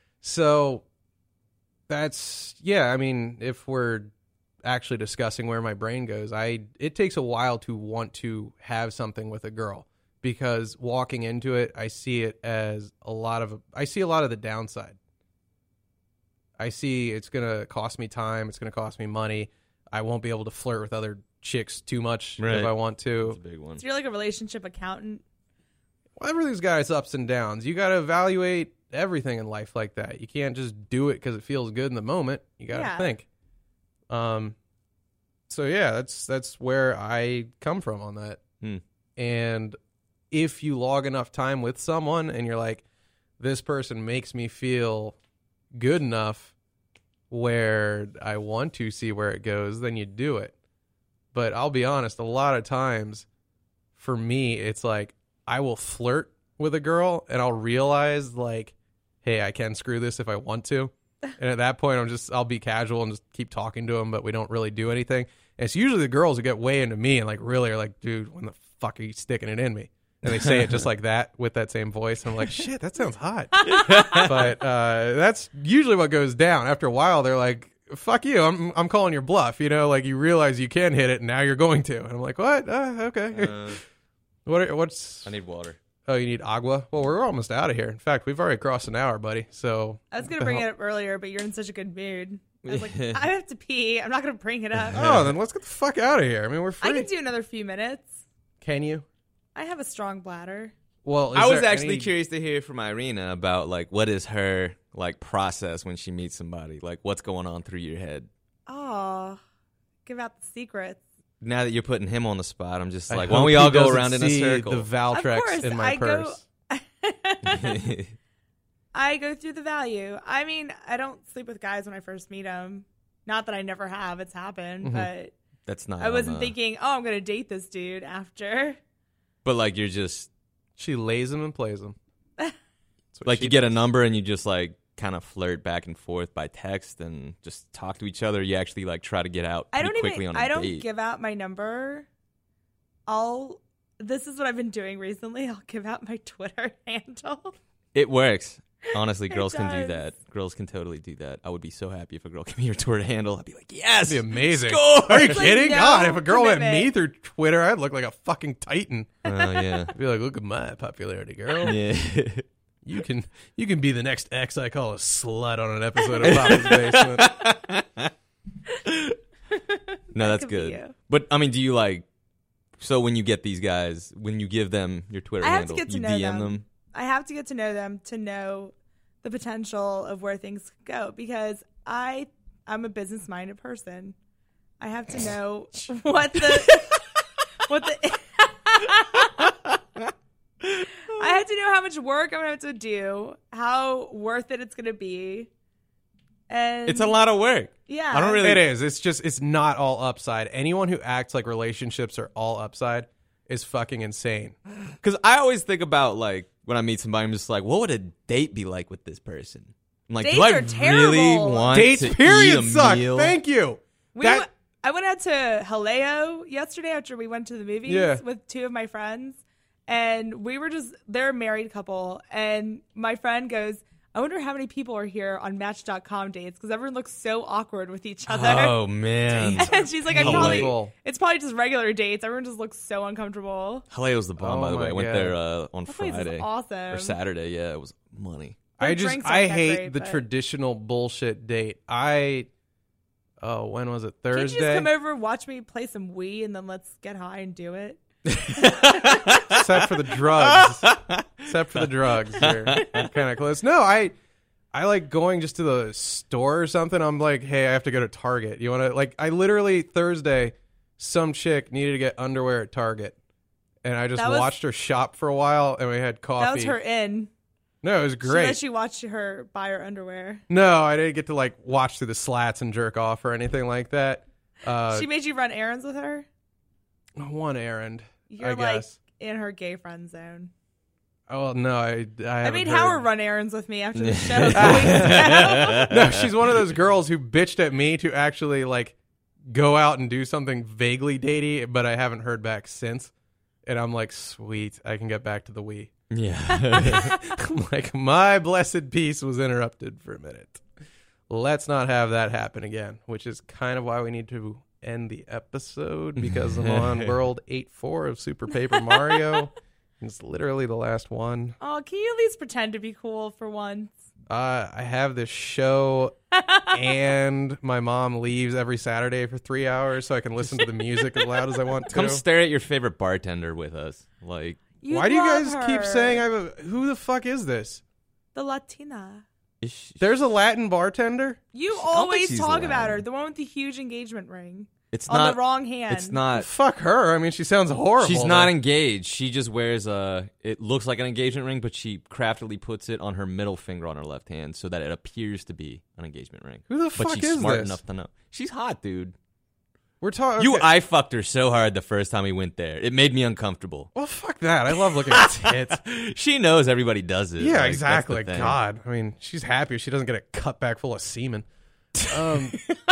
S2: So that's, yeah, I mean, if we're actually discussing where my brain goes, I it takes a while to want to have something with a girl, because walking into it, I see it as a lot of I see a lot of the downside. I see it's going to cost me time, it's going to cost me money. I won't be able to flirt with other chicks too much
S3: Right.
S2: if I want to.
S3: That's a big one.
S4: So you're like a relationship accountant.
S2: Well, everything's got its ups and downs. You got to evaluate everything in life like that. You can't just do it because it feels good in the moment. You got to
S4: Yeah.
S2: think. Um. So yeah, that's that's where I come from on that.
S3: Hmm.
S2: And if you log enough time with someone and you're like, this person makes me feel good enough where I want to see where it goes, then you do it. But I'll be honest, a lot of times for me, it's like I will flirt with a girl and I'll realize like, hey, I can screw this if I want to. And at that point, I'm just, I'll be casual and just keep talking to them, but we don't really do anything. And it's usually the girls who get way into me and like really are like, dude, when the fuck are you sticking it in me? And they say it just like that with that same voice. And I'm like, shit, that sounds hot. But uh, that's usually what goes down. After a while, they're like, fuck you, I'm I'm calling your bluff. You know, like you realize you can hit it and now you're going to. And I'm like, what? Uh, okay.
S3: Uh,
S2: what? Are, what's?
S3: I need water.
S2: Oh, you need agua? Well, we're almost out of here. In fact, we've already crossed an hour, buddy. So
S4: I was gonna bring it up earlier, but you're in such a good mood. I was like, I have to pee. I'm not gonna bring it up.
S2: Oh, then let's get the fuck out of here. I mean, we're free.
S4: I can do another few minutes.
S2: Can you?
S4: I have a strong bladder.
S2: Well, is
S3: I was
S2: there
S3: actually
S2: any-
S3: curious to hear from Irina about like what is her like process when she meets somebody, like what's going on through your head.
S4: Oh, give out the secrets.
S3: Now that you're putting him on the spot, I'm just
S2: I
S3: like,
S2: hope
S3: why don't we
S2: he
S3: all go
S2: doesn't
S3: around in a
S2: see
S3: circle?
S2: The
S4: Of
S2: Valtrex
S4: course,
S2: in my
S4: I go-
S2: purse.
S4: I go through the value. I mean, I don't sleep with guys when I first meet them. Not that I never have. It's happened,
S2: Mhm.
S4: but
S3: That's not.
S4: I wasn't
S3: on, uh,
S4: thinking, oh, I'm gonna date this dude after.
S3: But like you're just
S2: She lays him and plays him. That's what
S3: like
S2: she
S3: you get a
S2: does.
S3: number and you just like kind of flirt back and forth by text and just talk to each other. You actually like try to get out
S4: I
S3: pretty
S4: don't
S3: quickly
S4: even.
S3: on a
S4: I don't
S3: date.
S4: give out my number I'll. This is what I've been doing recently. I'll give out my Twitter handle.
S3: It works. Honestly, girls
S4: It
S3: can do
S4: does.
S3: that. Girls can totally do that. I would be so happy if a girl gave me your Twitter handle. I'd be like, yes,
S2: That'd be amazing.
S3: Score!
S2: Are you
S4: It's like
S2: kidding?
S4: no
S2: God, if a girl met me
S4: commitment.
S2: through Twitter, I'd look like a fucking titan.
S3: Oh yeah,
S2: I'd be like, look at my popularity, girl.
S3: yeah.
S2: You can you can be the next ex I call a slut on an episode of Papa's Basement.
S3: No, that's
S4: could be
S3: good.
S4: you.
S3: But I mean, do you like? So when you get these guys, when you give them your Twitter
S4: I have
S3: handle,
S4: to get to
S3: you
S4: know
S3: D M
S4: them.
S3: them.
S4: I have to get to know them to know the potential of where things could go because I I'm a business minded person. I have to know what the what the I have to know how much work I'm gonna have to do, how worth it it's gonna be. And
S3: It's a lot of work.
S4: Yeah.
S3: I don't really.
S2: It is. It's just it's not all upside. Anyone who acts like relationships are all upside is fucking insane.
S3: Because I always think about like when I meet somebody, I'm just like, what would a date be like with this person? I'm like,
S4: Dates
S3: do I
S4: are
S3: really
S4: terrible.
S3: want
S2: Dates
S3: to
S2: period
S3: eat a
S2: suck.
S3: meal?
S2: Thank you.
S4: We
S2: That-
S4: went, I went out to Haleo yesterday after we went to the movies
S2: Yeah.
S4: with two of my friends, and we were just they're a married couple, and my friend goes, I wonder how many people are here on Match dot com dates because everyone looks so awkward with each other.
S3: Oh man,
S4: And she's like, I probably
S2: Painful.
S4: it's probably just regular dates. Everyone just looks so uncomfortable.
S3: Haleo's the bomb.
S2: Oh
S3: by the way,
S2: my
S3: I went
S2: God.
S3: there uh, on
S4: That place
S3: Friday
S4: is awesome.
S3: or Saturday. Yeah, it was money.
S4: Their
S2: I just
S4: drinks
S2: I
S4: aren't that
S2: hate
S4: great,
S2: the
S4: but-
S2: traditional bullshit date. I oh when was it
S4: Can't you
S2: Thursday?
S4: just come over, watch me play some Wii, and then let's get high and do it?
S2: Except for the drugs. Except for the drugs. You're kind of close. No, I I like going just to the store or something. I'm like, hey, I have to go to Target. You want to like? I literally Thursday, some chick needed to get underwear at Target, and I just
S4: That was-
S2: watched her shop for a while, and we had coffee.
S4: That was her in.
S2: No, it was
S4: She
S2: great.
S4: let you watch her buy her underwear.
S2: No, I didn't get to like watch through the slats and jerk off or anything like that. Uh,
S4: She made you run errands with her.
S2: one errand,
S4: You're
S2: I
S4: like
S2: guess.
S4: in her gay friend zone.
S2: Oh no, I I,
S4: I
S2: haven't
S4: made
S2: heard.
S4: Howard run errands with me after the show. a couple weeks ago.
S2: No, she's one of those girls who bitched at me to actually like go out and do something vaguely datey, but I haven't heard back since. And I'm like, sweet, I can get back to the Wii.
S3: Yeah.
S2: Like my blessed peace was interrupted for a minute. Let's not have that happen again, which is kind of why we need to end the episode because I'm on World eight four of Super Paper Mario. It's literally the last one.
S4: Oh, can you at least pretend to be cool for once?
S2: Uh, I have this show, and my mom leaves every Saturday for three hours, so I can listen to the music as loud as I want to.
S3: Come stare at your favorite bartender with us. Like,
S4: You
S2: Why do you
S4: love
S2: guys keep
S4: her.
S2: saying I have a? Who the fuck is this?
S4: the Latina?
S3: is she-
S2: There's a Latin bartender.
S4: You
S3: don't think
S4: always
S3: she's
S4: talk about
S3: Latin.
S4: her. The one with the huge engagement ring
S3: it's
S4: on
S3: not
S4: the wrong hand.
S3: It's not.
S2: Fuck her. I mean, she sounds horrible.
S3: She's not
S2: though.
S3: engaged. She just wears a. It looks like an engagement ring, but she craftily puts it on her middle finger on her left hand so that it appears to be an engagement ring.
S2: Who the
S3: But
S2: fuck
S3: she's
S2: is
S3: smart
S2: this?
S3: enough to know. She's hot, dude.
S2: We're talking.
S3: You, I fucked her so hard the first time we went there. It made me uncomfortable.
S2: Well, fuck that. I love looking at tits.
S3: She knows everybody does it.
S2: Yeah,
S3: Like, that's
S2: exactly.
S3: the thing.
S2: God, I mean, she's happy if she doesn't get a cutback full of semen. Um,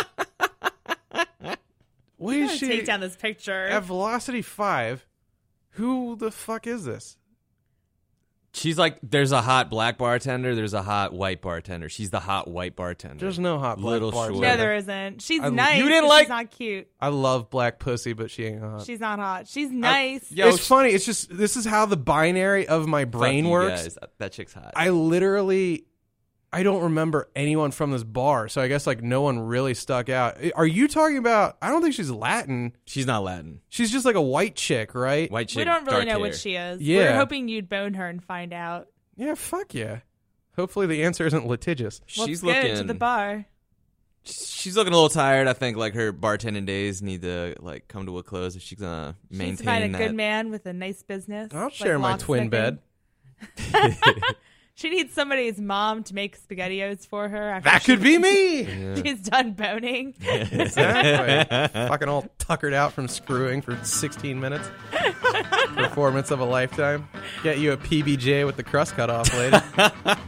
S2: what
S4: I'm
S2: is
S4: gonna
S2: she
S4: take down this picture.
S2: at Velocity Five? Who the fuck is this?
S3: She's like, there's a hot black bartender, there's a hot white bartender. She's the hot white bartender.
S2: There's no hot black
S3: Little
S2: bartender.
S3: short.
S4: no, there isn't. She's
S2: I-
S4: nice.
S3: You didn't
S4: but
S3: like-
S4: She's not cute.
S2: I love black pussy, but she ain't hot.
S4: She's not hot. She's nice.
S3: Yo,
S2: it's funny. It's just this is how the binary of my
S3: Fuck
S2: brain
S3: you
S2: works.
S3: guys. That, that chick's hot.
S2: I literally, I don't remember anyone from this bar, so I guess like no one really stuck out. Are you talking about? I don't think she's Latin.
S3: She's not Latin.
S2: She's just like a white chick, right?
S3: White chick.
S4: we don't really
S3: dark
S4: know
S3: hair.
S4: what she is.
S2: Yeah.
S4: We're hoping you'd bone her and find out.
S2: Yeah, fuck yeah. Hopefully the answer isn't litigious.
S4: Let's
S3: She's
S4: go
S3: looking.
S4: to the bar.
S3: She's looking a little tired. I think like her bartending days need to like come to a close if she's gonna
S4: She needs to
S3: maintain
S4: find a
S3: that.
S4: good man with a nice business.
S2: I'll
S4: like
S2: share my twin bed.
S4: locksmithing. She needs somebody's mom to make SpaghettiOs for her. After
S2: That
S4: she-
S2: could be me.
S4: She's done boning.
S2: Exactly. Fucking all tuckered out from screwing for sixteen minutes. Performance of a lifetime. Get you a P B J with the crust cut off, lady.
S4: That's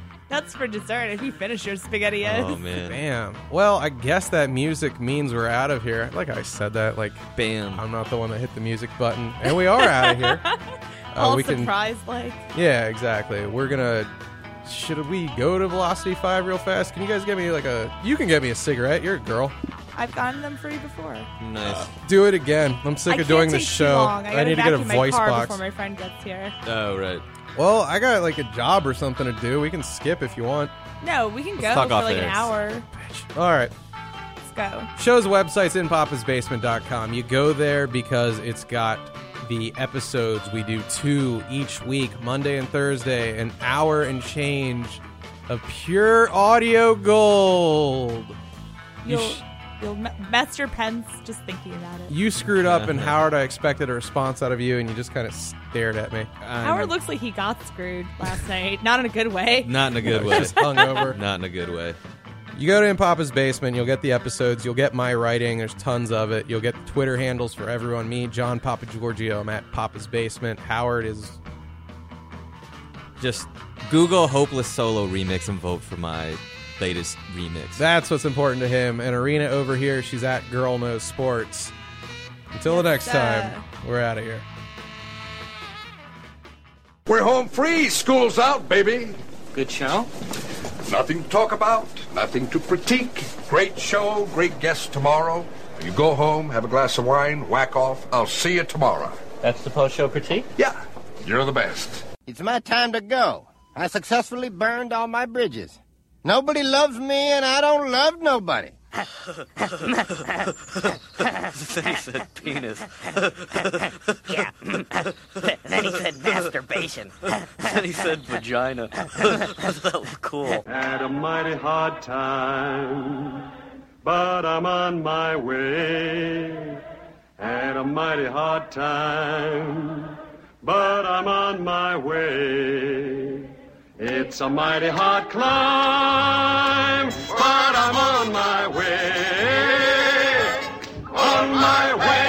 S4: What's for dessert if you finish your SpaghettiOs?
S3: Oh man.
S2: Bam. Well, I guess that music means we're out of here. Like I said that, like
S3: Bam.
S2: I'm not the one that hit the music button, and we are out of here. Uh,
S4: All
S2: we can,
S4: surprised like.
S2: yeah, exactly. We're gonna. Should we go to Velocity Five real fast? Can you guys get me like a? You can get me a cigarette. You're a girl.
S4: I've gotten them free before.
S3: Nice.
S2: Do it again. I'm sick
S4: I
S2: of doing
S4: can't
S2: this
S4: take
S2: show.
S4: Too long. I,
S2: I need to get a
S4: vacuum my
S2: voice
S4: car
S2: box.
S4: before my friend gets here.
S3: Oh right.
S2: Well, I got like a job or something to do. We can skip if you want.
S4: No, we can go
S3: talk
S4: for
S3: off
S4: like
S3: air.
S4: an hour.
S2: All right.
S4: Let's go.
S2: Show's website's in pappas basement dot com. You go there because it's got the episodes. We do two each week, Monday and Thursday, an hour and change of pure audio gold. You,
S4: You'll
S2: sh-
S4: you'll me- mess your pants just thinking about it.
S2: you screwed up, and Howard, I expected a response out of you, and you just kind of stared at me.
S4: Howard looks like he got screwed last night. Not in a good way.
S3: Not in a good way.
S2: Just hungover.
S3: Not in a good way.
S2: You go to In Papa's Basement, you'll get the episodes, you'll get my writing, there's tons of it. You'll get the Twitter handles for everyone. Me, John Papa Giorgio, I'm at Papa's Basement. Howard is...
S3: Just Google Hopeless Solo remix and vote for my latest remix.
S2: That's what's important to him. And Arena over here, she's at Girl Knows Sports. Until the next
S4: Yes,
S2: time,
S4: uh,
S2: we're out of here.
S5: We're home free. School's out, baby.
S6: Good show?
S5: Nothing to talk about, nothing to critique. Great show, great guests tomorrow. You go home, have a glass of wine, whack off. I'll see you tomorrow.
S6: That's the post-show critique?
S5: Yeah, you're the best.
S7: It's my time to go. I successfully burned all my bridges. Nobody loves me, and I don't love nobody.
S6: Then he said penis.
S8: Yeah. Then he said masturbation.
S6: Then he said vagina. That was cool.
S9: Had a mighty hard time, but I'm on my way. Had a mighty hard time, but I'm on my way. It's a mighty hard climb, but I'm on my way. On my way.